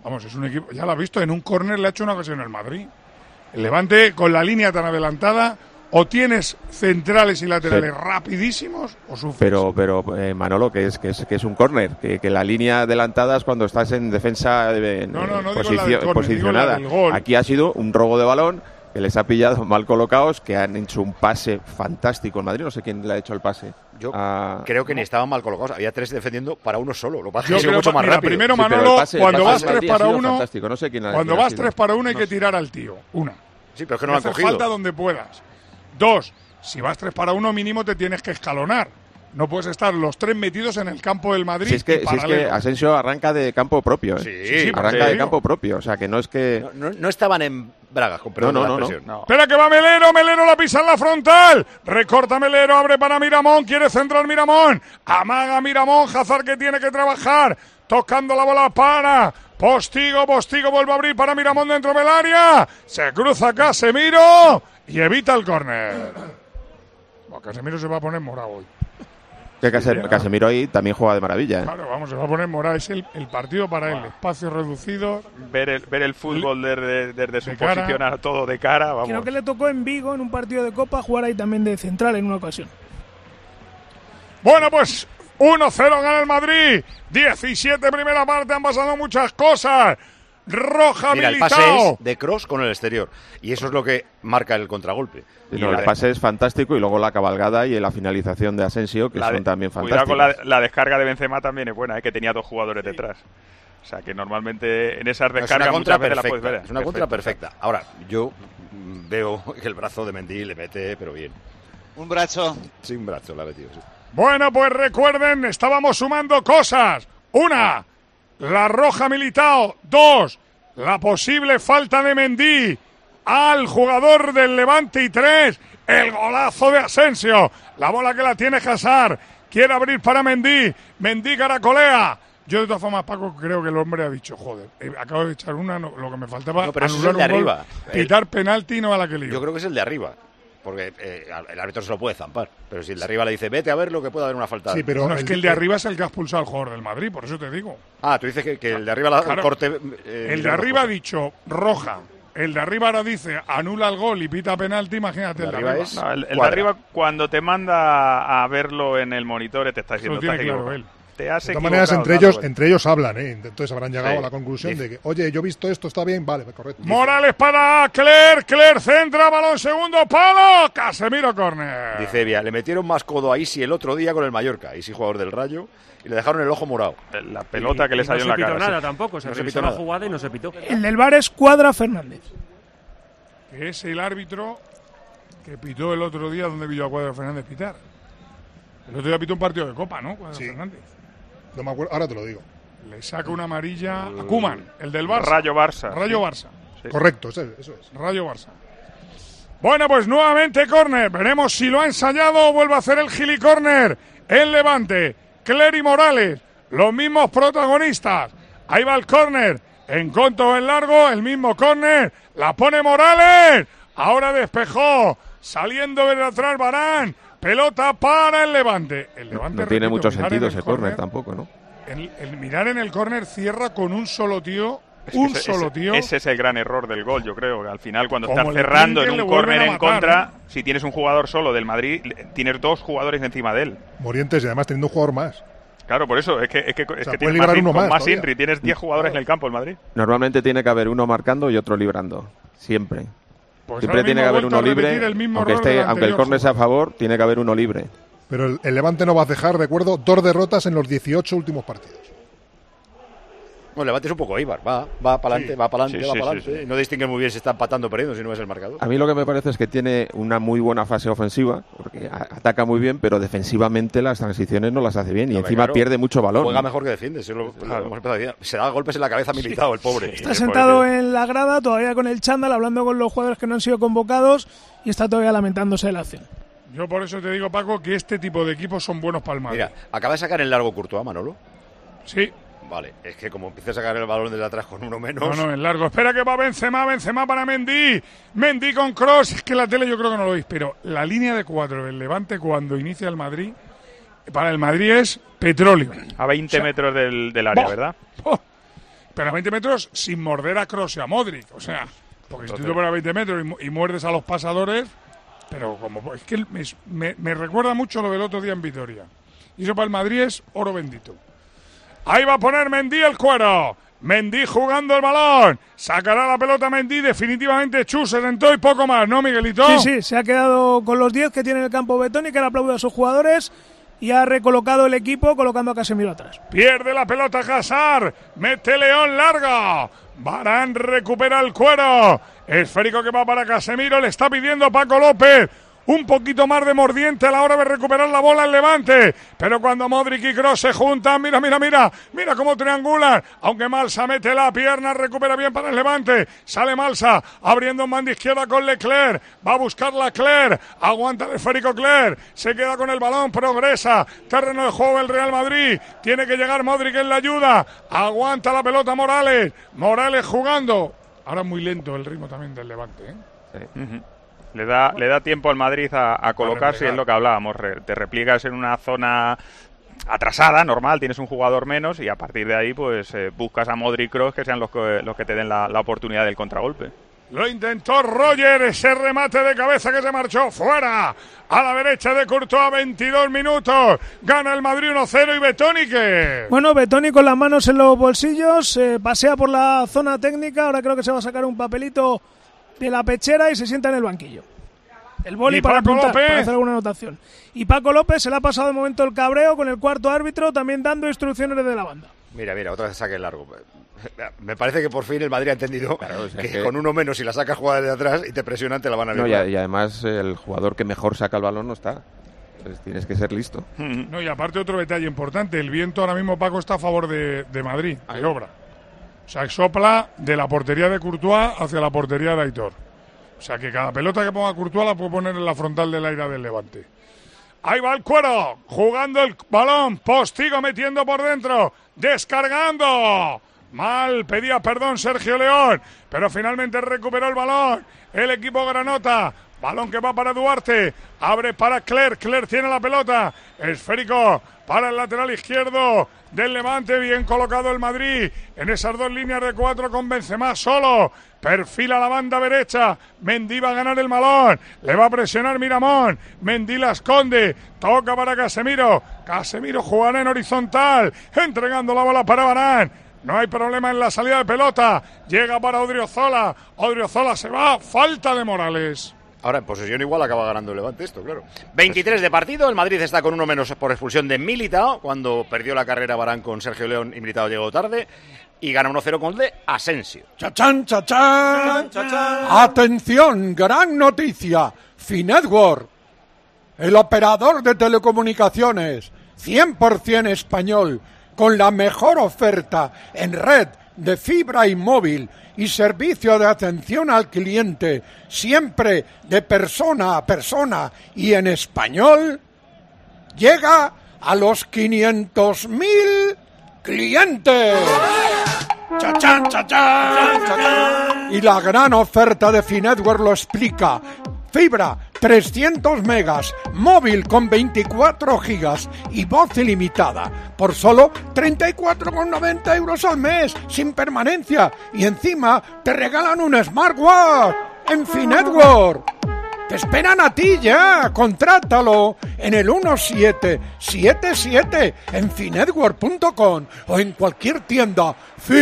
Vamos, es un equipo, ya lo has visto, en un córner le ha hecho una ocasión el Madrid. El Levante, con la línea tan adelantada, o tienes centrales y laterales rapidísimos o sufres. Pero Manolo, que es un córner, que la línea adelantada es cuando estás en defensa posicionada. Aquí ha sido un robo de balón que les ha pillado mal colocados, que han hecho un pase fantástico en Madrid. No sé quién le ha hecho el pase. Yo creo que ni estaban mal colocados. Había 3 defendiendo para uno solo. Lo que pasa es que Yo ha sido creo mucho más rápido. Primero, Manolo, cuando vas 3 para 1, cuando vas 3 para 1 hay que tirar al tío. Una. Sí, pero es que no lo han cogido. Falta donde puedas. 2, si vas 3 para 1 mínimo te tienes que escalonar. No puedes estar los 3 metidos en el campo del Madrid. Si es que Asensio arranca de campo propio. Sí, arranca de campo propio. O sea, que no es que... No estaban en bragas, con perdón de la expresión. No. Espera que va Melero la pisa en la frontal. Recorta Melero, abre para Miramón. Quiere centrar Miramón. Amaga Miramón. Hazard que tiene que trabajar. Tocando la bola para... Postigo vuelve a abrir para Miramón dentro del área. Se cruza Casemiro y evita el córner. Casemiro se va a poner morado hoy. Que Casemiro ahí también juega de maravilla. Claro, vamos, se va a poner morado. Es el partido para él. Espacios reducidos. Ver el fútbol desde su posición a todo de cara. Vamos. Creo que le tocó en Vigo, en un partido de Copa, jugar ahí también de central en una ocasión. Bueno, pues 1-0 gana el Madrid. 17 primera parte, han pasado muchas cosas. Roja Mira, Militao. El pase es de Kroos con el exterior. Y eso es lo que marca el contragolpe. El pase es fantástico y luego la cabalgada y la finalización de Asensio, que son también fantásticos. Cuidado con la descarga de Benzema también es buena, que tenía 2 jugadores detrás. O sea, que normalmente en esas descargas muchas veces la puedes ver. Es una contra perfecta. Ahora, yo veo que el brazo de Mendy le mete, pero bien. Un brazo. Sí, un brazo le ha metido, sí. Bueno, pues recuerden, estábamos sumando cosas. 1, la roja Militao. 2, la posible falta de Mendy al jugador del Levante. Y 3, el golazo de Asensio. La bola que la tiene Hazard. Quiere abrir para Mendy. Mendy caracolea. Yo de todas formas, Paco, creo que el hombre ha dicho, joder, acabo de echar una, lo que me faltaba, pero anular es el de arriba. Pitar penalti no a la que lío. Yo creo que es el de arriba. Porque el árbitro se lo puede zampar. Pero si el de arriba le dice, vete a ver lo que puede haber una falta. Sí, pero no, es que el de arriba es el que ha expulsado al jugador del Madrid, por eso te digo. Ah, tú dices que el de arriba el corte... el de arriba ha dicho roja. El de arriba ahora dice anula el gol y pita penalti, imagínate el de arriba. El de arriba, cuando te manda a verlo en el monitor, te está diciendo... Eso tiene claro él. De todas maneras, entre ellos hablan, entonces habrán llegado a la conclusión de que, oye, yo he visto esto, está bien, vale, correcto. Morales para Cler centra, balón segundo palo, Casemiro córner. Dice Evia, le metieron más codo a Isi el otro día con el Mallorca, Isi jugador del Rayo, y le dejaron el ojo morado. La pelota que le salió en la cara. No se pitó nada tampoco, se revisó la jugada y no se pitó. El del VAR es Cuadra Fernández. Que es el árbitro que pitó el otro día donde vio a Cuadra Fernández pitar. El otro día pitó un partido de Copa, ¿no? Cuadra Fernández. No me acuerdo, ahora te lo digo. Le saca una amarilla a Koeman, el del Barça. Rayo Barça. Rayo Barça. Sí. Correcto, eso es. Rayo Barça. Bueno, pues nuevamente córner. Veremos si lo ha ensayado o vuelve a hacer el gili córner. El Levante. Cler y Morales, los mismos protagonistas. Ahí va el córner. En corto o en largo, el mismo córner. La pone Morales. Ahora despejó. Saliendo de atrás Varane. Pelota para el Levante. El Levante, no tiene mucho sentido ese córner tampoco, ¿no? El mirar en el córner cierra con un solo tío. Ese es el gran error del gol, yo creo. Que al final, cuando estás cerrando en un córner en contra, si tienes un jugador solo del Madrid, tienes 2 jugadores encima de él. Morientes, y además teniendo un jugador más. Claro, por eso. Es que tienes más Inri, tienes 10 jugadores en el campo el Madrid. Normalmente tiene que haber uno marcando y otro librando. Siempre. Pues siempre tiene que haber uno libre, aunque el córner sea a favor, tiene que haber uno libre. Pero el Levante no va a dejar, recuerdo, 2 derrotas en los 18 últimos partidos. Bueno, el Levante es un poco Eibar, va para adelante, va para adelante. Sí. No distingue muy bien si está empatando o perdiendo, si no es el marcador. A mí lo que me parece es que tiene una muy buena fase ofensiva, porque ataca muy bien, pero defensivamente las transiciones no las hace bien y encima pierde mucho balón. Juega mejor que defiende, lo hemos empezado a decir. Se da golpes en la cabeza Militao, el pobre. Está sentado en la grada, todavía con el chándal, hablando con los jugadores que no han sido convocados y está todavía lamentándose de la acción. Yo por eso te digo, Paco, que este tipo de equipos son buenos para el Madrid. Mira, acaba de sacar el largo Courtois, Manolo. Sí. Vale, es que como empieza a sacar el balón desde atrás con uno menos... No, en largo. Espera que va Benzema para Mendy. Mendy con Kroos. Es que la tele yo creo que no lo veis, pero la línea de 4 del Levante cuando inicia el Madrid, para el Madrid es petróleo. A 20 metros del área, ¿verdad? pero a 20 metros sin morder a Kroos y a Modric. O sea, porque si tú te pones a 20 metros y muerdes a los pasadores, pero como es que me recuerda mucho lo del otro día en Vitoria. Y eso para el Madrid es oro bendito. Ahí va a poner Mendy el cuero. Mendy jugando el balón. Sacará la pelota Mendy. Definitivamente Chus se sentó y poco más, ¿no, Miguelito? Sí, se ha quedado con los 10 que tiene en el campo Betoni, que le aplaude a sus jugadores. Y ha recolocado el equipo colocando a Casemiro atrás. Pierde la pelota Hazard. Mete León largo. Varane recupera el cuero. Esférico que va para Casemiro. Le está pidiendo Paco López un poquito más de mordiente a la hora de recuperar la bola el Levante, pero cuando Modric y Kroos se juntan, mira cómo triangulan, aunque Malsa mete la pierna, recupera bien para el Levante, sale Malsa, abriendo en banda izquierda con Leclerc, va a buscarla Leclerc, aguanta el esférico Leclerc, se queda con el balón, progresa, terreno de juego el Real Madrid, tiene que llegar Modric en la ayuda, aguanta la pelota Morales jugando, ahora muy lento el ritmo también del Levante, ¿eh? Sí. Uh-huh. Le da tiempo al Madrid a colocarse, y es lo que hablábamos. Te repliegas en una zona atrasada, normal, tienes un jugador menos y a partir de ahí pues buscas a Modric y Kroos que sean los que te den la oportunidad del contragolpe. Lo intentó Roger, ese remate de cabeza que se marchó fuera. A la derecha de Courtois, 22 minutos. Gana el Madrid 1-0 y Betoni que... Bueno, Betoni con las manos en los bolsillos, pasea por la zona técnica, ahora creo que se va a sacar un papelito de la pechera y se sienta en el banquillo. El boli para apuntar, para hacer alguna anotación. Y Paco López se le ha pasado de momento el cabreo con el cuarto árbitro, también dando instrucciones desde la banda. Mira, otra vez saque largo. Me parece que por fin el Madrid ha entendido que con uno menos, si la saca jugada de atrás y te presionan, te la van a violar. Y además el jugador que mejor saca el balón no está. Entonces tienes que ser listo. No, y aparte otro detalle importante, el viento ahora mismo, Paco, está a favor de Madrid, de obra. O sea, sopla de la portería de Courtois hacia la portería de Aitor. O sea, que cada pelota que ponga Courtois la puede poner en la frontal del aire del Levante. Ahí va el cuero, jugando el balón, Postigo metiendo por dentro, descargando. Mal, pedía perdón Sergio León, pero finalmente recuperó el balón. El equipo granota. Balón que va para Duarte, abre para Clerc tiene la pelota, esférico para el lateral izquierdo del Levante, bien colocado el Madrid en esas dos líneas de 4 con Benzema solo, perfila la banda derecha, Mendy va a ganar el balón, le va a presionar Miramón, Mendy la esconde, toca para Casemiro jugará en horizontal, entregando la bola para Varane. No hay problema en la salida de pelota, llega para Odriozola se va, falta de Morales. Ahora en posesión igual acaba ganando el Levante esto, claro. 23 de partido, el Madrid está con uno menos por expulsión de Militao, cuando perdió la carrera Varane con Sergio León y Militao llegó tarde, y gana 1-0 con el de Asensio. ¡Chachán, chachán! ¡Atención! ¡Gran noticia! Finetwork, el operador de telecomunicaciones, 100% español, con la mejor oferta en red de fibra y móvil y servicio de atención al cliente, siempre de persona a persona y en español, llega a los 500.000 clientes. ¡Chachán, chachán, chachán! Y la gran oferta de Finetwork lo explica. Fibra 300 megas, móvil con 24 gigas y voz ilimitada por solo 34,90 euros al mes, sin permanencia. Y encima te regalan un smartwatch en Finetwork. Te esperan a ti ya, contrátalo en el 1777 en finetwork.com o en cualquier tienda.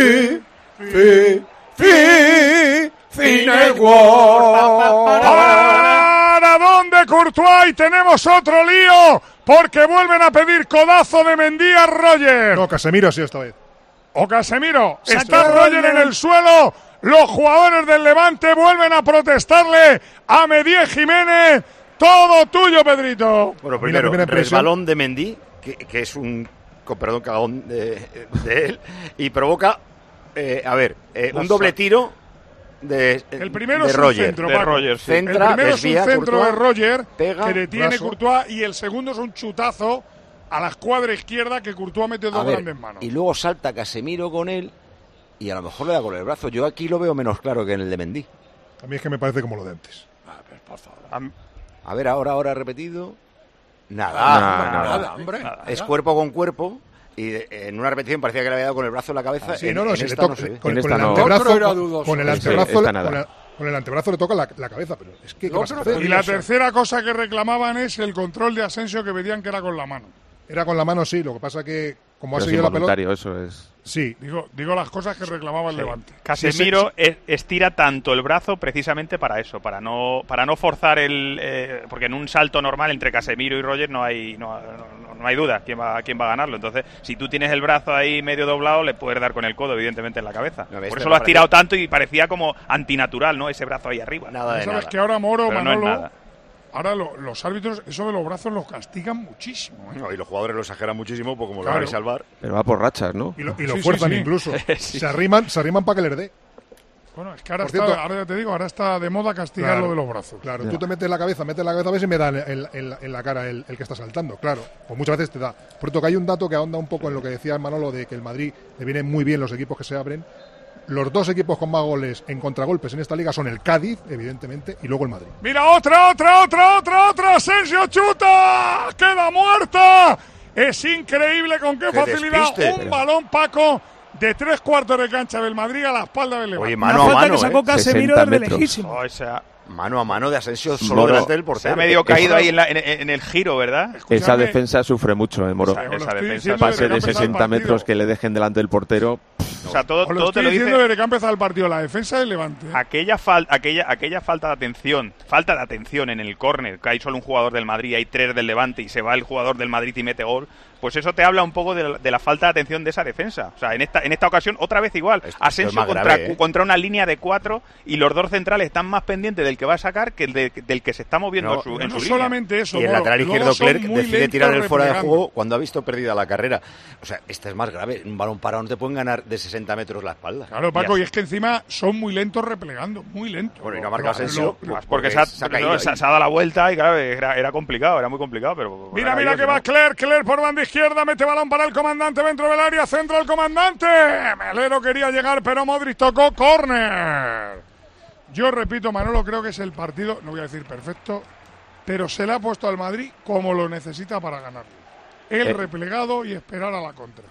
Finetwork. ¿Para dónde Courtois? Y tenemos otro lío porque vuelven a pedir codazo de Mendy a Roger. No, Casemiro sí esta vez. O Casemiro. Está Roger en el suelo. Los jugadores del Levante vuelven a protestarle a Medier Jiménez. Todo tuyo, Pedrito. Bueno, primero, resbalón de Mendy, que es un cagón de él, y provoca, un doble tiro el primero es Roger. Un centro, de Roger, sí. El primero desvía, es un centro Courtois, de Roger, pega, que detiene Courtois, y el segundo es un chutazo a la escuadra izquierda que Courtois mete dos grandes manos. Y luego salta Casemiro con él y a lo mejor le da con el brazo. Yo aquí lo veo menos claro que en el de Mendy. A mí es que me parece como lo de antes. Por favor. A ver, ahora repetido. Nada, hombre. Es cuerpo con cuerpo. y en una repetición parecía que le había dado con el brazo en la cabeza. Sí, no, si le esta toca, no con se ve. el antebrazo, con el antebrazo le toca la cabeza, pero es que ¿qué vas a hacer? Y la tercera cosa que reclamaban es el control de Asensio, que pedían que era con la mano. Era con la mano, sí, lo que pasa que como Pero ha seguido la pelota... eso es... Sí. Digo las cosas que reclamaba el Levante. Casemiro estira tanto el brazo precisamente para eso, para no forzar porque en un salto normal entre Casemiro y Roger no hay duda quién va a ganarlo. Entonces, si tú tienes el brazo ahí medio doblado, le puedes dar con el codo, evidentemente, en la cabeza. Por eso lo has tirado tanto y parecía como antinatural, ¿no? Ese brazo ahí arriba. ¿Sabes que ahora Moro, Pero Manolo, no es nada. ahora los árbitros, eso de los brazos los castigan muchísimo? No, y los jugadores lo exageran muchísimo, porque como Claro. lo van a salvar. Pero va por rachas, ¿no? Y lo fuerzan incluso. Se arriman para que les dé. Bueno, es que ahora, Por cierto, ahora ya te digo, ahora está de moda castigar lo de los brazos. Claro, tú te metes la cabeza a ver si me da en la cara el que está saltando. Claro, pues muchas veces te da. Por cierto, que hay un dato que ahonda un poco en lo que decía Manolo, de que el Madrid le vienen muy bien los equipos que se abren. Los dos equipos con más goles en contragolpes en esta liga son el Cádiz, evidentemente, y luego el Madrid. Mira, otra. Asensio chuta. Queda muerta. Es increíble con qué facilidad. Un balón, Paco, de 3/4 de cancha del Madrid a la espalda del Levante. Oye, mano a mano, que sacó Casemiro desde lejísimo. Mano a mano de Asensio solo delante del portero. Se ha medio caído ahí en el giro, ¿verdad? Esa defensa sufre mucho, Moro. Esa defensa. Pase de 60 metros que le dejen delante del portero. O sea, todo Os lo te estoy lo diciendo dice. desde que ha empezado el partido. La defensa del Levante. Aquella falta de atención en el córner, que hay solo un jugador del Madrid, hay 3 del Levante y se va el jugador del Madrid y mete gol, pues eso te habla un poco de la falta de atención de esa defensa. O sea, en esta ocasión otra vez igual. Asensio contra una línea de 4 y los dos centrales están más pendientes del que va a sacar que del que se está moviendo en su línea. Solamente eso, y el lateral izquierdo, Clerc, decide tirar el fuera de replegando. juego cuando ha visto perdida la carrera. O sea, esta es más grave. Un balón parado no te pueden ganar de 60 metros la espalda. Claro, Paco, y es que encima son muy lentos replegando, muy lentos. Bueno, y no ha marcado Asensio porque se ha dado la vuelta y claro, era complicado, era muy complicado, pero... Mira que va Clerc por banda izquierda, mete balón para el comandante dentro del área, centro el comandante. Melero quería llegar, pero Modric tocó córner. Yo repito, Manolo, creo que es el partido, no voy a decir perfecto, pero se le ha puesto al Madrid como lo necesita para ganarlo. El replegado y esperar a la contra.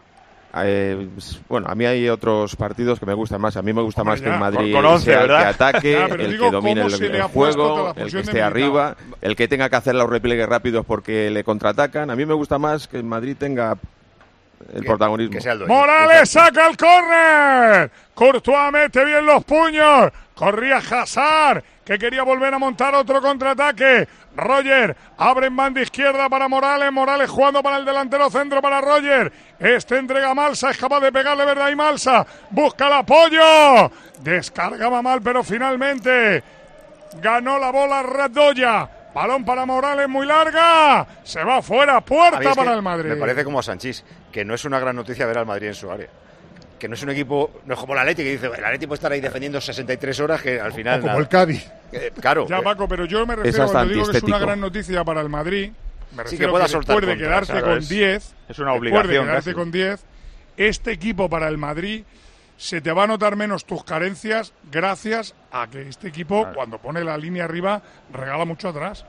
Bueno, a mí hay otros partidos que me gustan más. A mí me gusta más que el Madrid con 11, sea el que ¿verdad? ataque, el que domine el juego, el que esté arriba, el que tenga que hacer los repliegues rápidos porque le contraatacan. A mí me gusta más que el Madrid tenga el protagonismo. Morales saca el córner. Courtois mete bien los puños. Corría Hazard, que quería volver a montar otro contraataque. Roger abre en banda izquierda para Morales. Morales jugando para el delantero centro para Roger. Este entrega a Malsa, es capaz de pegarle, ¿verdad? Y Malsa busca el apoyo. Descargaba mal, pero finalmente ganó la bola Radoya. Balón para Morales, muy larga. Se va fuera, puerta para el Madrid. Me parece como a Sanchís, que no es una gran noticia ver al Madrid en su área. Que no es un equipo, no es como el Atleti, que dice, el Atleti puede estar ahí defendiendo 63 horas, que al final... O como el Cádiz. Claro. Ya, Paco, pero yo me refiero cuando digo que es una gran noticia para el Madrid, me refiero que pueda que soltar después de contras, quedarte con 10, es una obligación. Después de quedarte casi. con 10, este equipo para el Madrid se te va a notar menos tus carencias gracias a que este equipo, cuando pone la línea arriba, regala mucho atrás.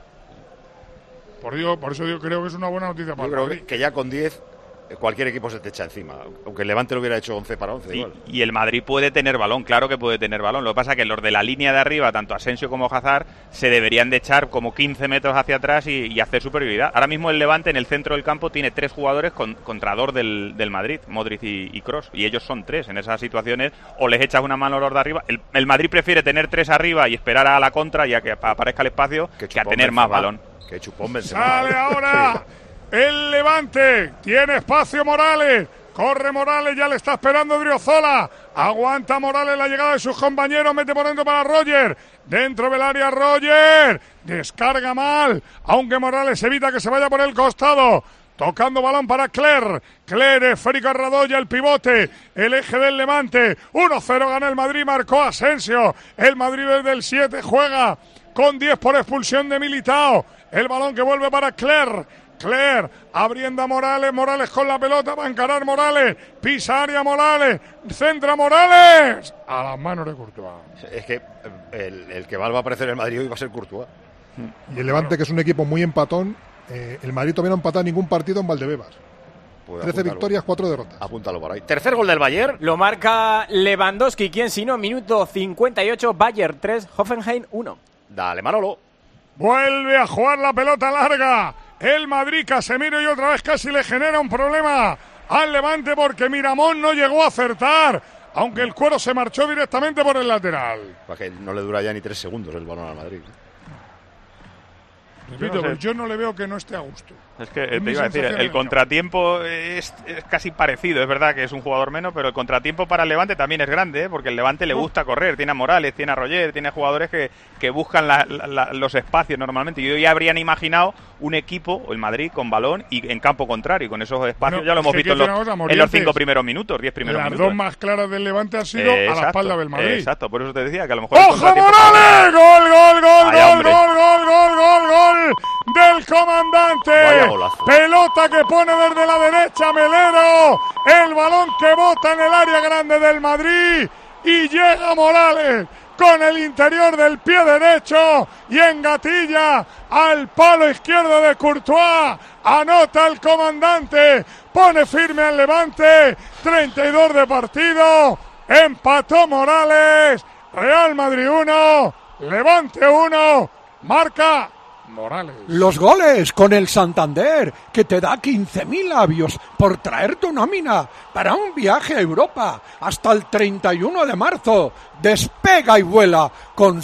Por eso digo, creo que es una buena noticia para el Madrid. Que ya con 10 cualquier equipo se te echa encima, aunque el Levante lo hubiera hecho 11 para 11. Igual. Y el Madrid puede tener balón, claro que puede tener balón. Lo que pasa es que los de la línea de arriba, tanto Asensio como Hazard, se deberían de echar como 15 metros hacia atrás y hacer superioridad. Ahora mismo el Levante en el centro del campo tiene 3 jugadores contra 2 del Madrid, Modric y Kroos, y ellos son 3. En esas situaciones o les echas una mano a los de arriba. El Madrid prefiere tener 3 arriba y esperar a la contra y a que aparezca el espacio que a tener más balón. Que chupón Benzema. Sale ahora el Levante, tiene espacio Morales, corre Morales, ya le está esperando Driozola, aguanta Morales la llegada de sus compañeros, mete por dentro para Roger, dentro del área Roger, descarga mal, aunque Morales evita que se vaya por el costado, tocando balón para Clerc, esférico a Radoya, el pivote, el eje del Levante, 1-0 gana el Madrid, marcó Asensio, el Madrid desde el 7 juega con 10 por expulsión de Militao, el balón que vuelve para Clerc abriendo a Morales con la pelota, va a encarar Morales, pisa área Morales, centra Morales, a las manos de Courtois. Es que el que va a aparecer en el Madrid hoy va a ser Courtois. Y el Levante, que es un equipo muy empatón, el Madrid todavía no ha empatado ningún partido en Valdebebas. Pues 13 victorias, 4 derrotas. Apúntalo por ahí. Tercer gol del Bayern. Lo marca Lewandowski, ¿quién si no? Minuto 58, Bayern 3, Hoffenheim 1. Dale, Manolo. Vuelve a jugar la pelota larga. El Madrid, Casemiro, y otra vez casi le genera un problema al Levante porque Miramón no llegó a acertar, aunque el Cuero se marchó directamente por el lateral. Para que no le dura ya ni 3 segundos el balón al Madrid. Repito, pero yo no le veo que no esté a gusto. Es que te iba a decir, el contratiempo es casi parecido. Es verdad que es un jugador menos, pero el contratiempo para el Levante también es grande, porque el Levante le gusta correr. Tiene a Morales, tiene a Roger, tiene jugadores que buscan los espacios normalmente. Yo ya habrían imaginado un equipo, el Madrid, con balón y en campo contrario. Con esos espacios ya lo hemos visto en los 5 primeros minutos, 10 primeros minutos. Las dos más claras del Levante han sido a la espalda del Madrid. Exacto, por eso te decía que a lo mejor... ¡Ojo, Morales! ¡Gol del comandante! Pelota que pone desde la derecha Melero, el balón que bota en el área grande del Madrid y llega Morales con el interior del pie derecho y engatilla al palo izquierdo de Courtois. Anota el comandante, pone firme al Levante, 32 de partido, empató Morales, Real Madrid 1, Levante 1, marca Morales. Los goles con el Santander, que te da 15.000 labios por traer tu nómina para un viaje a Europa hasta el 31 de marzo. Despega y vuela con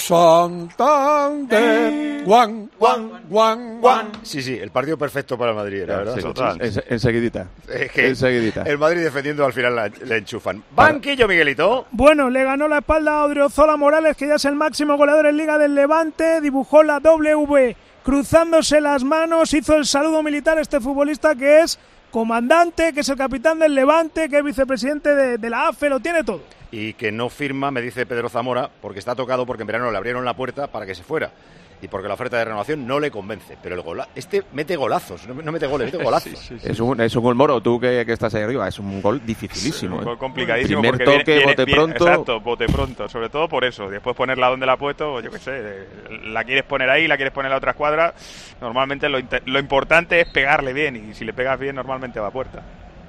Santander. Guan, guan, guan, guan. Sí, el partido perfecto para el Madrid, la verdad. Sí, enseguidita. Es que enseguidita. El Madrid defendiendo al final le enchufan. Banquillo, Miguelito. Bueno, le ganó la espalda a Odriozola Morales, que ya es el máximo goleador en Liga del Levante. Dibujó la W cruzándose las manos, hizo el saludo militar este futbolista que es comandante, que es el capitán del Levante, que es vicepresidente de la AFE, lo tiene todo. Y que no firma, me dice Pedro Zamora, porque está tocado, porque en verano le abrieron la puerta para que se fuera. Y porque la oferta de renovación no le convence. Pero el este mete golazos, no mete goles, mete golazos. Sí. Es un gol, Moro, tú que estás ahí arriba, es un gol dificilísimo. Un gol complicadísimo. Primer toque, bote pronto. Exacto, bote pronto, sobre todo por eso. Después ponerla donde la ha puesto, yo qué sé, la quieres poner ahí, la quieres poner en la otra escuadra. Normalmente lo importante es pegarle bien, y si le pegas bien, normalmente va a puerta.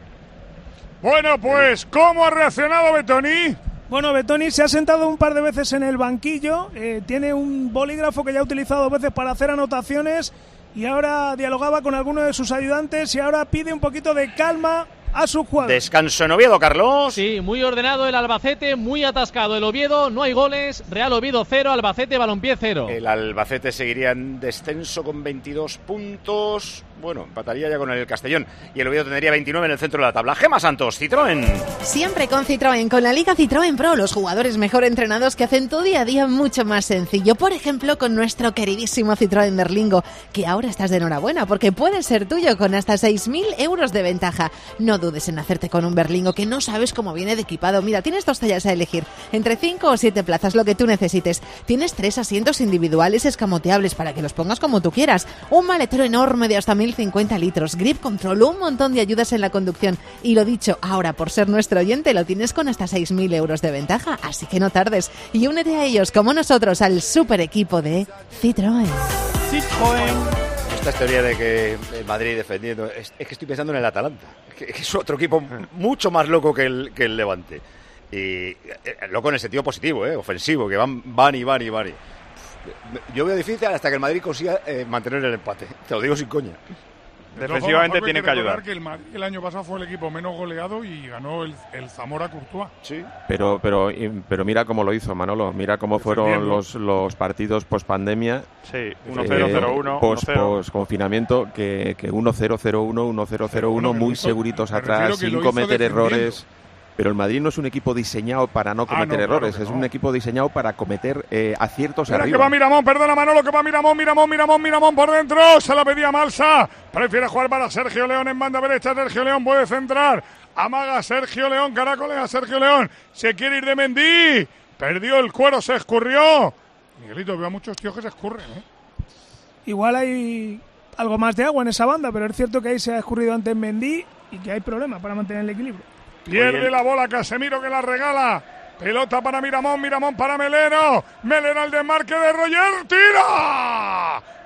Bueno, pues, ¿cómo ha reaccionado Betoni? Bueno, Betoni se ha sentado un par de veces en el banquillo, tiene un bolígrafo que ya ha utilizado 2 veces para hacer anotaciones y ahora dialogaba con alguno de sus ayudantes y ahora pide un poquito de calma a su jugador. Descanso en Oviedo, Carlos. Sí, muy ordenado el Albacete, muy atascado el Oviedo, no hay goles, Real Oviedo 0, Albacete Balompié 0. El Albacete seguiría en descenso con 22 puntos. Bueno, empataría ya con el Castellón. Y el Oviedo tendría 29 en el centro de la tabla. Gemma Santos, Citroën. Siempre con Citroën, con la Liga Citroën Pro, los jugadores mejor entrenados que hacen tu día a día mucho más sencillo. Por ejemplo, con nuestro queridísimo Citroën Berlingo, que ahora estás de enhorabuena porque puede ser tuyo con hasta 6.000 euros de ventaja. No dudes en hacerte con un Berlingo que no sabes cómo viene de equipado. Mira, tienes 2 tallas a elegir, entre 5 o 7 plazas, lo que tú necesites. Tienes 3 asientos individuales escamoteables para que los pongas como tú quieras. Un maletero enorme de hasta 1.050 litros, grip control, un montón de ayudas en la conducción. Y lo dicho, ahora por ser nuestro oyente lo tienes con hasta 6.000 euros de ventaja, así que no tardes y únete a ellos como nosotros al super equipo de Citroën. Esta teoría de que el Madrid defendiendo, es que estoy pensando en el Atalanta, que es otro equipo mucho más loco que el Levante. Y loco en el sentido positivo, ofensivo, que van y van. Yo veo difícil hasta que el Madrid consiga mantener el empate, te lo digo sin coña. Defensivamente tiene que ayudar. Que el Madrid el año pasado fue el equipo menos goleado y ganó el Zamora Courtois. Sí. Pero mira cómo lo hizo Manolo, mira cómo fueron los partidos post pandemia. Sí, 1-0-0-1, post confinamiento, que 1-0-0-1, 1-0-0-1, muy seguritos atrás, sin cometer errores. Pero el Madrid no es un equipo diseñado para no cometer errores, es un equipo diseñado para cometer aciertos Mira arriba. Que va Miramón, perdona Manolo, que va Miramón por dentro, se la pedía Malsa, prefiere jugar para Sergio León en banda derecha, Sergio León puede centrar, amaga Sergio León, caracolea Sergio León, se quiere ir de Mendy, perdió el Cuero, se escurrió. Miguelito, veo a muchos tíos que se escurren, Igual hay algo más de agua en esa banda, pero es cierto que ahí se ha escurrido antes Mendy y que hay problemas para mantener el equilibrio. Pierde la bola Casemiro, que la regala. Pelota para Miramón para Melero. Melero al desmarque de Roger. ¡Tira!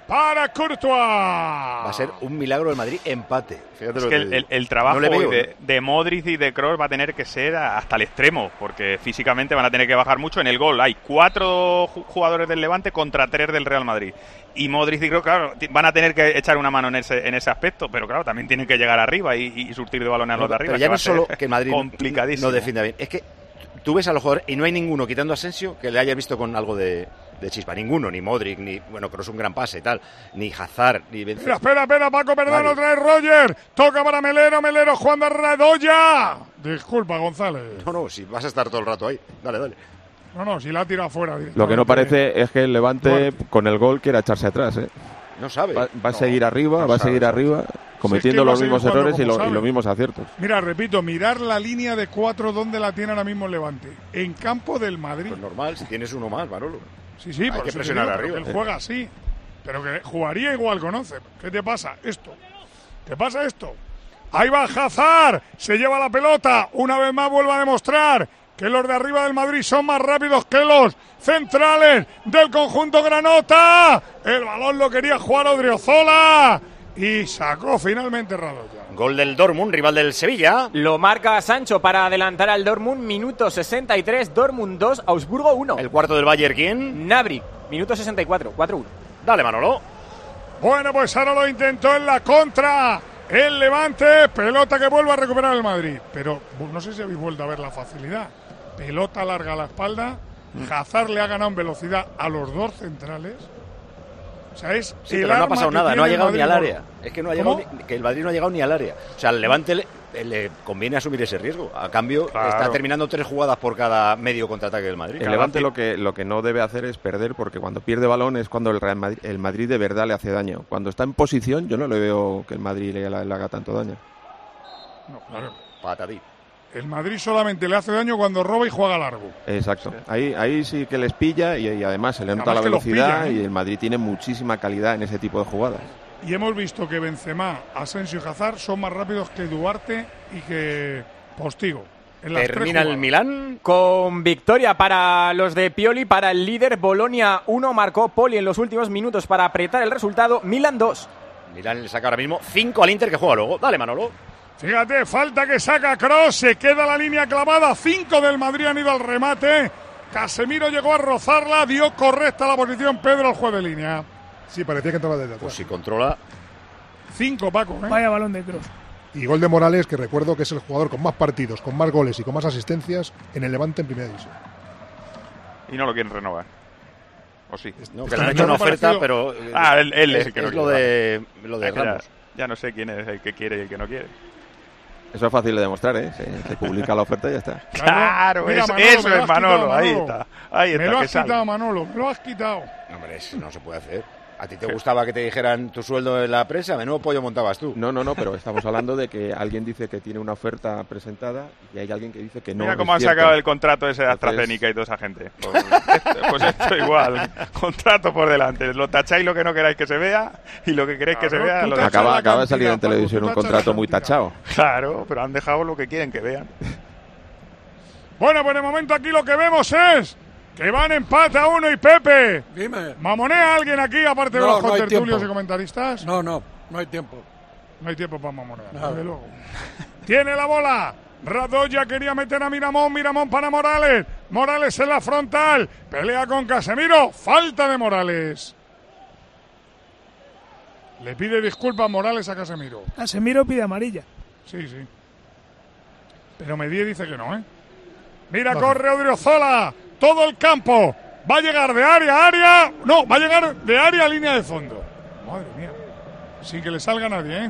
para Courtois. Va a ser un milagro del Madrid empate. Fíjate Es que el trabajo no veo, de Modric y de Kroos va a tener que ser hasta el extremo, porque físicamente van a tener que bajar mucho. En el gol hay 4 jugadores del Levante contra 3 del Real Madrid. Y Modric y Kroos, claro, van a tener que echar una mano en ese aspecto, pero claro, también tienen que llegar arriba y surtir de balones a los de arriba. Pero ya no es solo que el Madrid complicadísimo. no defienda bien, es que tú ves a los jugadores y no hay ninguno, quitando a Asensio, que le haya visto con algo de chispa. Ninguno, ni Modric, ni, bueno, Kroos un gran pase y tal, ni Hazard, ni Benzema. Espera, Paco, perdón, otra vez Roger. Toca para Melero, jugando a Radoya. Disculpa, González. No, si vas a estar todo el rato ahí. Dale. No, si la ha tirado fuera. Lo que no parece es que el Levante, con el gol, quiera echarse atrás, ¿eh? No sabe. Va a seguir arriba, cometiendo los mismos errores y los mismos aciertos. Mira, repito, mirar la línea de 4 donde la tiene ahora mismo el Levante. En campo del Madrid. Pues normal, si tienes uno más, Manolo. Sí, hay por que eso presionar digo, arriba. Él juega así, pero que jugaría igual con 11. ¿Qué te pasa? ¿Te pasa esto? Ahí va Hazard, se lleva la pelota. Una vez más vuelve a demostrar que los de arriba del Madrid son más rápidos que los centrales del conjunto granota. El balón lo quería jugar Odriozola y sacó finalmente Radoya. Gol del Dortmund, rival del Sevilla. Lo marca Sancho para adelantar al Dortmund, minuto 63, Dortmund 2, Augsburgo 1. El cuarto del Bayern, ¿quién? Gnabry, minuto 64, 4-1. Dale, Manolo. Bueno, pues ahora lo intentó en la contra el Levante, pelota que vuelve a recuperar el Madrid. Pero no sé si habéis vuelto a ver la facilidad. Pelota larga a la espalda, Hazard le ha ganado en velocidad a los 2 centrales. O sea, es sí, pero no ha pasado nada, no ha llegado ni al área. Es que no ha llegado que el Madrid no ha llegado ni al área. O sea, al Levante le conviene asumir ese riesgo. A cambio, está terminando 3 jugadas por cada medio contraataque del Madrid. El Levante lo que no debe hacer es perder, porque cuando pierde balón es cuando el Madrid de verdad le hace daño. Cuando está en posición, yo no le veo que el Madrid le haga tanto daño. No, claro. Patadí. El Madrid solamente le hace daño cuando roba y juega largo. Exacto. Ahí sí que les pilla y además se le nota la velocidad y el Madrid tiene muchísima calidad en ese tipo de jugadas. Y hemos visto que Benzema, Asensio y Hazard son más rápidos que Duarte y que Postigo. Termina el Milán con victoria para los de Pioli, para el líder Bolonia 1, marcó Poli en los últimos minutos para apretar el resultado, Milán 2. Milán le saca ahora mismo 5 al Inter, que juega luego. Dale, Manolo. Fíjate, falta que saca Kroos, se queda la línea clavada, 5 del Madrid han ido al remate, Casemiro llegó a rozarla, dio correcta la posición Pedro, el juez de línea. Sí, parecía que entraba desde atrás. Pues si controla. 5, Paco. Vaya balón de Kroos. Y gol de Morales, que recuerdo que es el jugador con más partidos, con más goles y con más asistencias en el Levante en primera división. Y no lo quieren renovar. ¿O sí? No, que le han hecho una oferta, pero... él es el que no quiere. Lo de Ramos. Ya no sé quién es el que quiere y el que no quiere. Eso es fácil de demostrar, ¿eh? Se publica la oferta y ya está. Claro, mira, eso es Manolo. Ahí está. Me lo has quitado, Manolo, me lo has quitado. No, hombre, no se puede hacer. ¿A ti te gustaba que te dijeran tu sueldo en la prensa? Menudo pollo montabas tú. No, pero estamos hablando de que alguien dice que tiene una oferta presentada y hay alguien que dice que no. Mira cómo han sacado el contrato ese de AstraZeneca y toda esa gente. Pues esto igual. Contrato por delante. Lo tacháis lo que no queráis que se vea y lo que queréis que se vea. Acaba de salir en televisión un contrato muy tachado. Claro, pero han dejado lo que quieren que vean. Bueno, pues de momento aquí lo que vemos es que van empate a 1 y Pepe. Dime. ¿Mamonea alguien aquí, aparte de los contertulios y comentaristas? No hay tiempo. No hay tiempo para mamonear, desde luego. Tiene la bola. Radoya quería meter a Miramón para Morales. Morales en la frontal. Pelea con Casemiro. Falta de Morales. Le pide disculpas Morales a Casemiro. Casemiro pide amarilla. Sí. Pero Medie dice que no, ¿eh? Mira, corre Odriozola. Todo el campo. Va a llegar de área a área. No, va a llegar de área a línea de fondo. Madre mía. Sin que le salga nadie, ¿eh?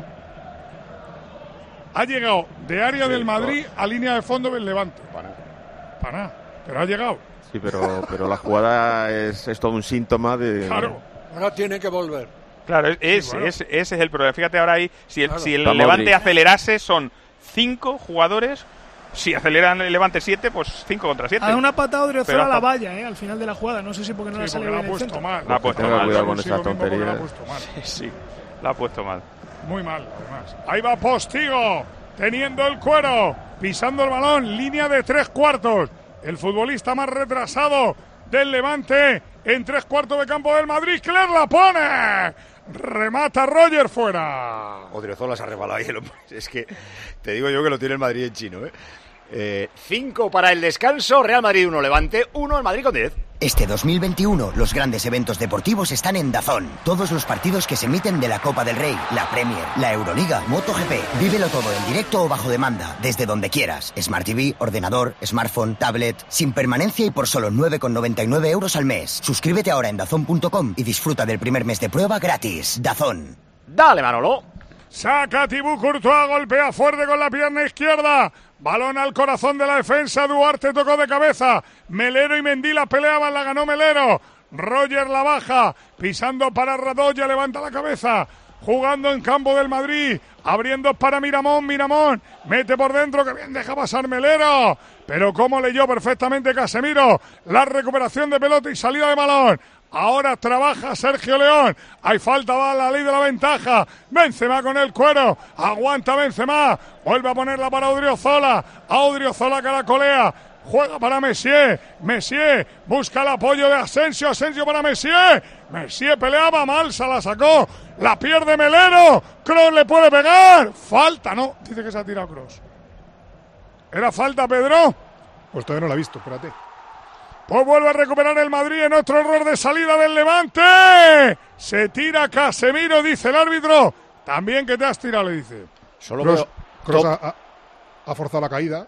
Ha llegado de área del Madrid a línea de fondo del Levante. Para nada. Pero ha llegado. Sí, pero la jugada es todo un síntoma de... Claro. Ahora tiene que volver. Claro, ese es el problema. Fíjate ahora ahí, si el Levante acelerase, son 5 jugadores. Si aceleran el Levante 7, pues 5 contra 7. Ha una patada Odriozola a la valla, al final de la jugada. No sé si porque no la sale bien en el centro. La ha puesto mal. Cuidado con esas tonterías. Sí, la ha puesto mal. Muy mal, además. Ahí va Postigo, teniendo el cuero, pisando el balón, línea de 3 cuartos. El futbolista más retrasado del Levante en 3/4 de campo del Madrid. Cler la pone. Remata Roger fuera. Odriozola se ha rebalado ahí. Es que te digo yo que lo tiene el Madrid en chino, 5 para el descanso. Real Madrid 1, Levante 1, el Madrid con 10. Este 2021, los grandes eventos deportivos están en DAZN. Todos los partidos que se emiten de la Copa del Rey, la Premier, la Euroliga, MotoGP. Vívelo todo en directo o bajo demanda, desde donde quieras. Smart TV, ordenador, smartphone, tablet, sin permanencia y por solo 9,99 € al mes. Suscríbete ahora en DAZN.com y disfruta del primer mes de prueba gratis. DAZN. Dale, Manolo. Saca Thibaut Courtois, golpea fuerte con la pierna izquierda. Balón al corazón de la defensa. Duarte tocó de cabeza. Melero y Mendy la peleaban, la ganó Melero. Roger la baja, pisando para Radoya, levanta la cabeza. Jugando en campo del Madrid, abriendo para Miramón. Miramón mete por dentro, que bien deja pasar Melero. Pero cómo leyó perfectamente Casemiro la recuperación de pelota y salida de balón. Ahora trabaja Sergio León. Hay falta, va la ley de la ventaja. Benzema con el cuero. Aguanta Benzema. Vuelve a ponerla para Odriozola. A Odriozola caracolea. Juega para Messier. Messier busca el apoyo de Asensio. Asensio para Messier. Messier peleaba mal, se la sacó. La pierde Melero. Kroos le puede pegar. Falta, no. Dice que se ha tirado Kroos. ¿Era falta, Pedro? Pues todavía no la he visto, espérate. Pues vuelve a recuperar el Madrid en otro error de salida del Levante. Se tira Casemiro, dice el árbitro. También que te has tirado, le dice. Kroos ha forzado la caída.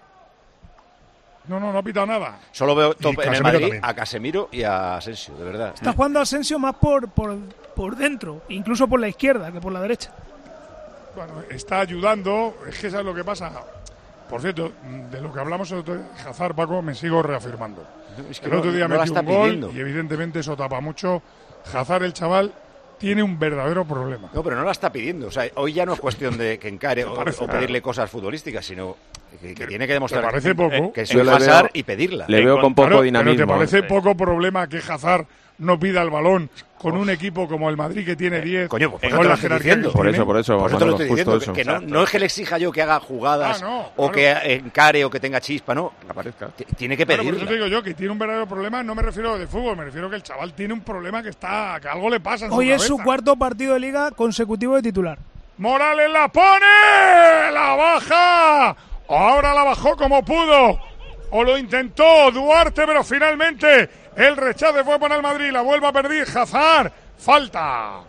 No ha pitado nada. Solo veo top en el Madrid también. a Casemiro y a Asensio, de verdad. Está jugando Asensio más por dentro, incluso por la izquierda que por la derecha. Bueno, está ayudando. Es que eso es lo que pasa. Por cierto, de lo que hablamos el otro día de Hazard, Paco, me sigo reafirmando. Es que el otro día no la metió está un gol pidiendo. y evidentemente eso tapa mucho. Hazard, el chaval, tiene un verdadero problema. No, pero no la está pidiendo. O sea, hoy ya no es cuestión de que encare o pedirle cosas futbolísticas, sino que tiene que demostrar ¿Te parece poco? que es Hazard y pedirla. Le veo con poco dinamismo. ¿Pero te parece poco problema que Hazard no pida el balón con un equipo como el Madrid que tiene 10? Coño, pues con la jerarquía que Por eso, Por eso te lo Manolo, estoy justo diciendo, eso. que no es que le exija yo que haga jugadas o claro. que encare o que tenga chispa, no. Aparezca. Tiene que Claro, pedirla. por eso te digo yo que tiene un verdadero problema. No me refiero de fútbol, me refiero que el chaval tiene un problema que algo le pasa en Hoy su es su cabeza. cuarto partido de liga consecutivo de titular. Morales la pone, la baja. Ahora la bajó como pudo. O lo intentó Duarte, pero finalmente el rechace fue para el Madrid. La vuelve a perder Hazard. Falta.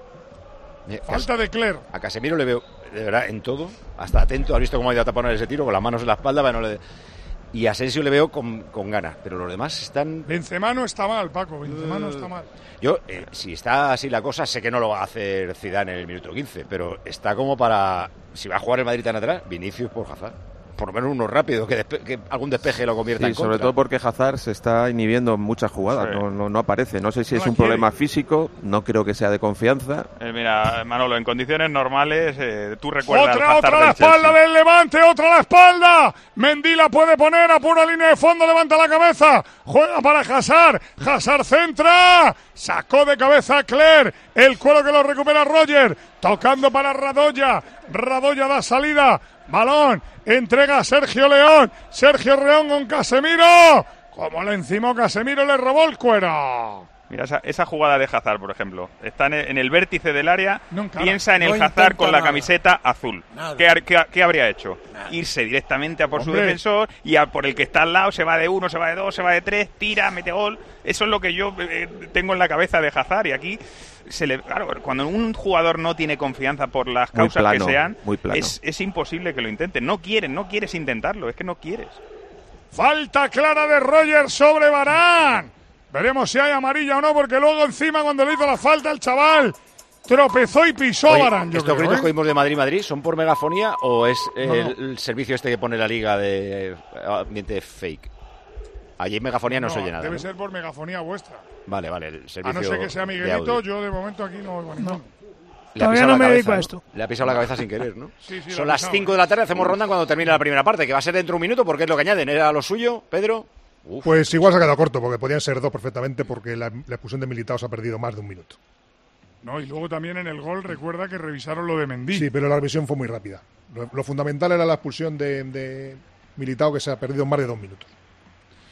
Falta de Cler. A Casemiro le veo, de verdad, en todo. Hasta atento. ¿Has visto cómo ha ido a taponar ese tiro? Con las manos en la espalda. Para no le... Y a Asensio le veo con ganas. Pero los demás están... Benzema no está mal, Paco. Benzema no está mal. Yo, si está así la cosa, sé que no lo va a hacer Zidane en el minuto 15. Pero está como para... Si va a jugar el Madrid tan atrás, Vinicius por Hazard. Por lo menos uno rápido, que algún despeje lo convierta en contra. Sobre todo porque Hazard se está inhibiendo en muchas jugadas, Sí. no aparece. No sé si No es la un quiere. problema físico, no creo que sea de confianza. Mira, Manolo, en condiciones normales, tú recuerdas Otra al Hazard la del espalda Chelsea. del Levante, otra la espalda. Mendy la puede poner a pura línea de fondo, levanta la cabeza, juega para Hazard. Hazard centra, sacó de cabeza a Cler, el cuero que lo recupera Roger, tocando para Radoya. Radoya da salida, balón, entrega a Sergio León. Sergio León con Casemiro. Como le encimó Casemiro, le robó el cuero. Mira, esa jugada de Hazard, por ejemplo. Está en el vértice del área, encara. piensa en el No Hazard intenta con la nada. camiseta azul. Nada. ¿Qué habría hecho? Irse directamente a por su Hombre. defensor y a por el que está al lado, se va de 1, se va de 2, se va de 3, tira, mete gol. Eso es lo que yo tengo en la cabeza de Hazard y aquí... Claro, cuando un jugador no tiene confianza por las Muy causas plano, que sean, muy plano. es imposible que lo intenten. No quieres intentarlo, es que no quieres. Falta clara de Roger sobre Varane. Veremos si hay amarilla o no, porque luego encima cuando le hizo la falta el chaval tropezó y pisó Oye, a Varane. yo ¿estos creo, gritos que oímos de Madrid son por megafonía o es No. el servicio este que pone la liga de ambiente fake? Allí en megafonía no se oye nada, Debe ¿no? ser por megafonía vuestra. Vale, el A servicio no ser que sea de Miguelito, audio. yo de momento aquí no oigo ninguno. Le ha Todavía pisado no la me cabeza, dedico a ¿no? esto. Le ha pisado la cabeza sin querer, ¿no? Sí, Son la ha las pisado. 5 de la tarde, hacemos ronda cuando termine la primera parte, que va a ser dentro de un minuto porque es lo que añaden. ¿Era lo suyo, Pedro? Uf. Pues igual se ha quedado corto, porque podían ser dos perfectamente, porque la expulsión de Militao se ha perdido más de un minuto. No, y luego también en el gol recuerda que revisaron lo de Mendy. Sí, pero la revisión fue muy rápida. Lo fundamental era la expulsión de Militao, que se ha perdido más de 2 minutos.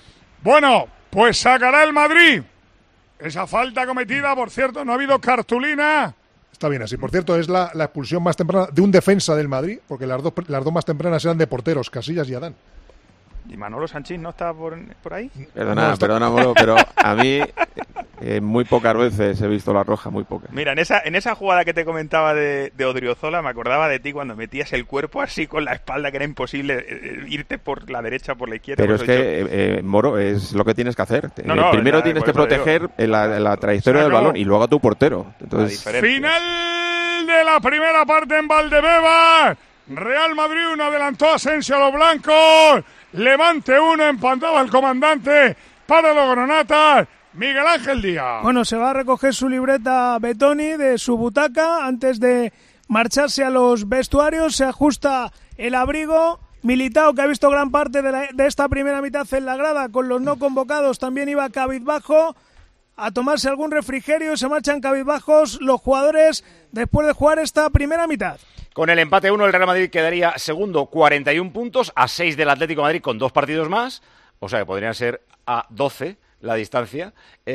Bueno, pues sacará el Madrid esa falta cometida, por cierto, no ha habido cartulina. Está bien así. Por cierto, es la expulsión más temprana de un defensa del Madrid, porque las dos más tempranas eran de porteros, Casillas y Adán. ¿Y Manolo Sanchís no está por ahí? Perdona, Molo, pero a mí muy pocas veces he visto la roja, muy pocas. Mira, en esa jugada que te comentaba de Odriozola, me acordaba de ti cuando metías el cuerpo así con la espalda, que era imposible irte por la derecha, por la izquierda. Pero es que, Moro, es lo que tienes que hacer. Primero tienes que proteger la trayectoria del balón y luego a tu portero. Entonces, final de la primera parte en Valdebebas. Real Madrid 1, adelantó Asensio a los blancos. Levante 1, empataba el comandante para los granatas. Miguel Ángel Díaz. Bueno, se va a recoger su libreta Betoni de su butaca antes de marcharse a los vestuarios. Se ajusta el abrigo. Militao, que ha visto gran parte de esta primera mitad en la grada con los no convocados, también iba cabizbajo a tomarse algún refrigerio. Se marchan cabizbajos los jugadores después de jugar esta primera mitad. Con el empate 1, el Real Madrid quedaría segundo, 41 puntos, a 6 del Atlético de Madrid con 2 partidos más, o sea que podrían ser a 12 la distancia,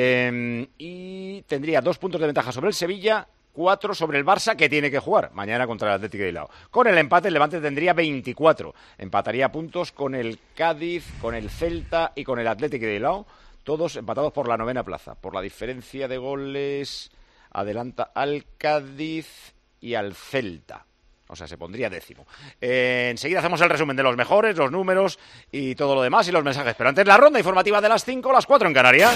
y tendría 2 puntos de ventaja sobre el Sevilla, 4 sobre el Barça, que tiene que jugar mañana contra el Atlético de Bilbao. Con el empate, el Levante tendría 24, empataría puntos con el Cádiz, con el Celta y con el Atlético de Bilbao, todos empatados por la 9ª plaza. Por la diferencia de goles, adelanta al Cádiz y al Celta. O sea, se pondría 10º. Enseguida hacemos el resumen de los mejores, los números y todo lo demás y los mensajes. Pero antes la ronda informativa de las 5, las 4 en Canarias.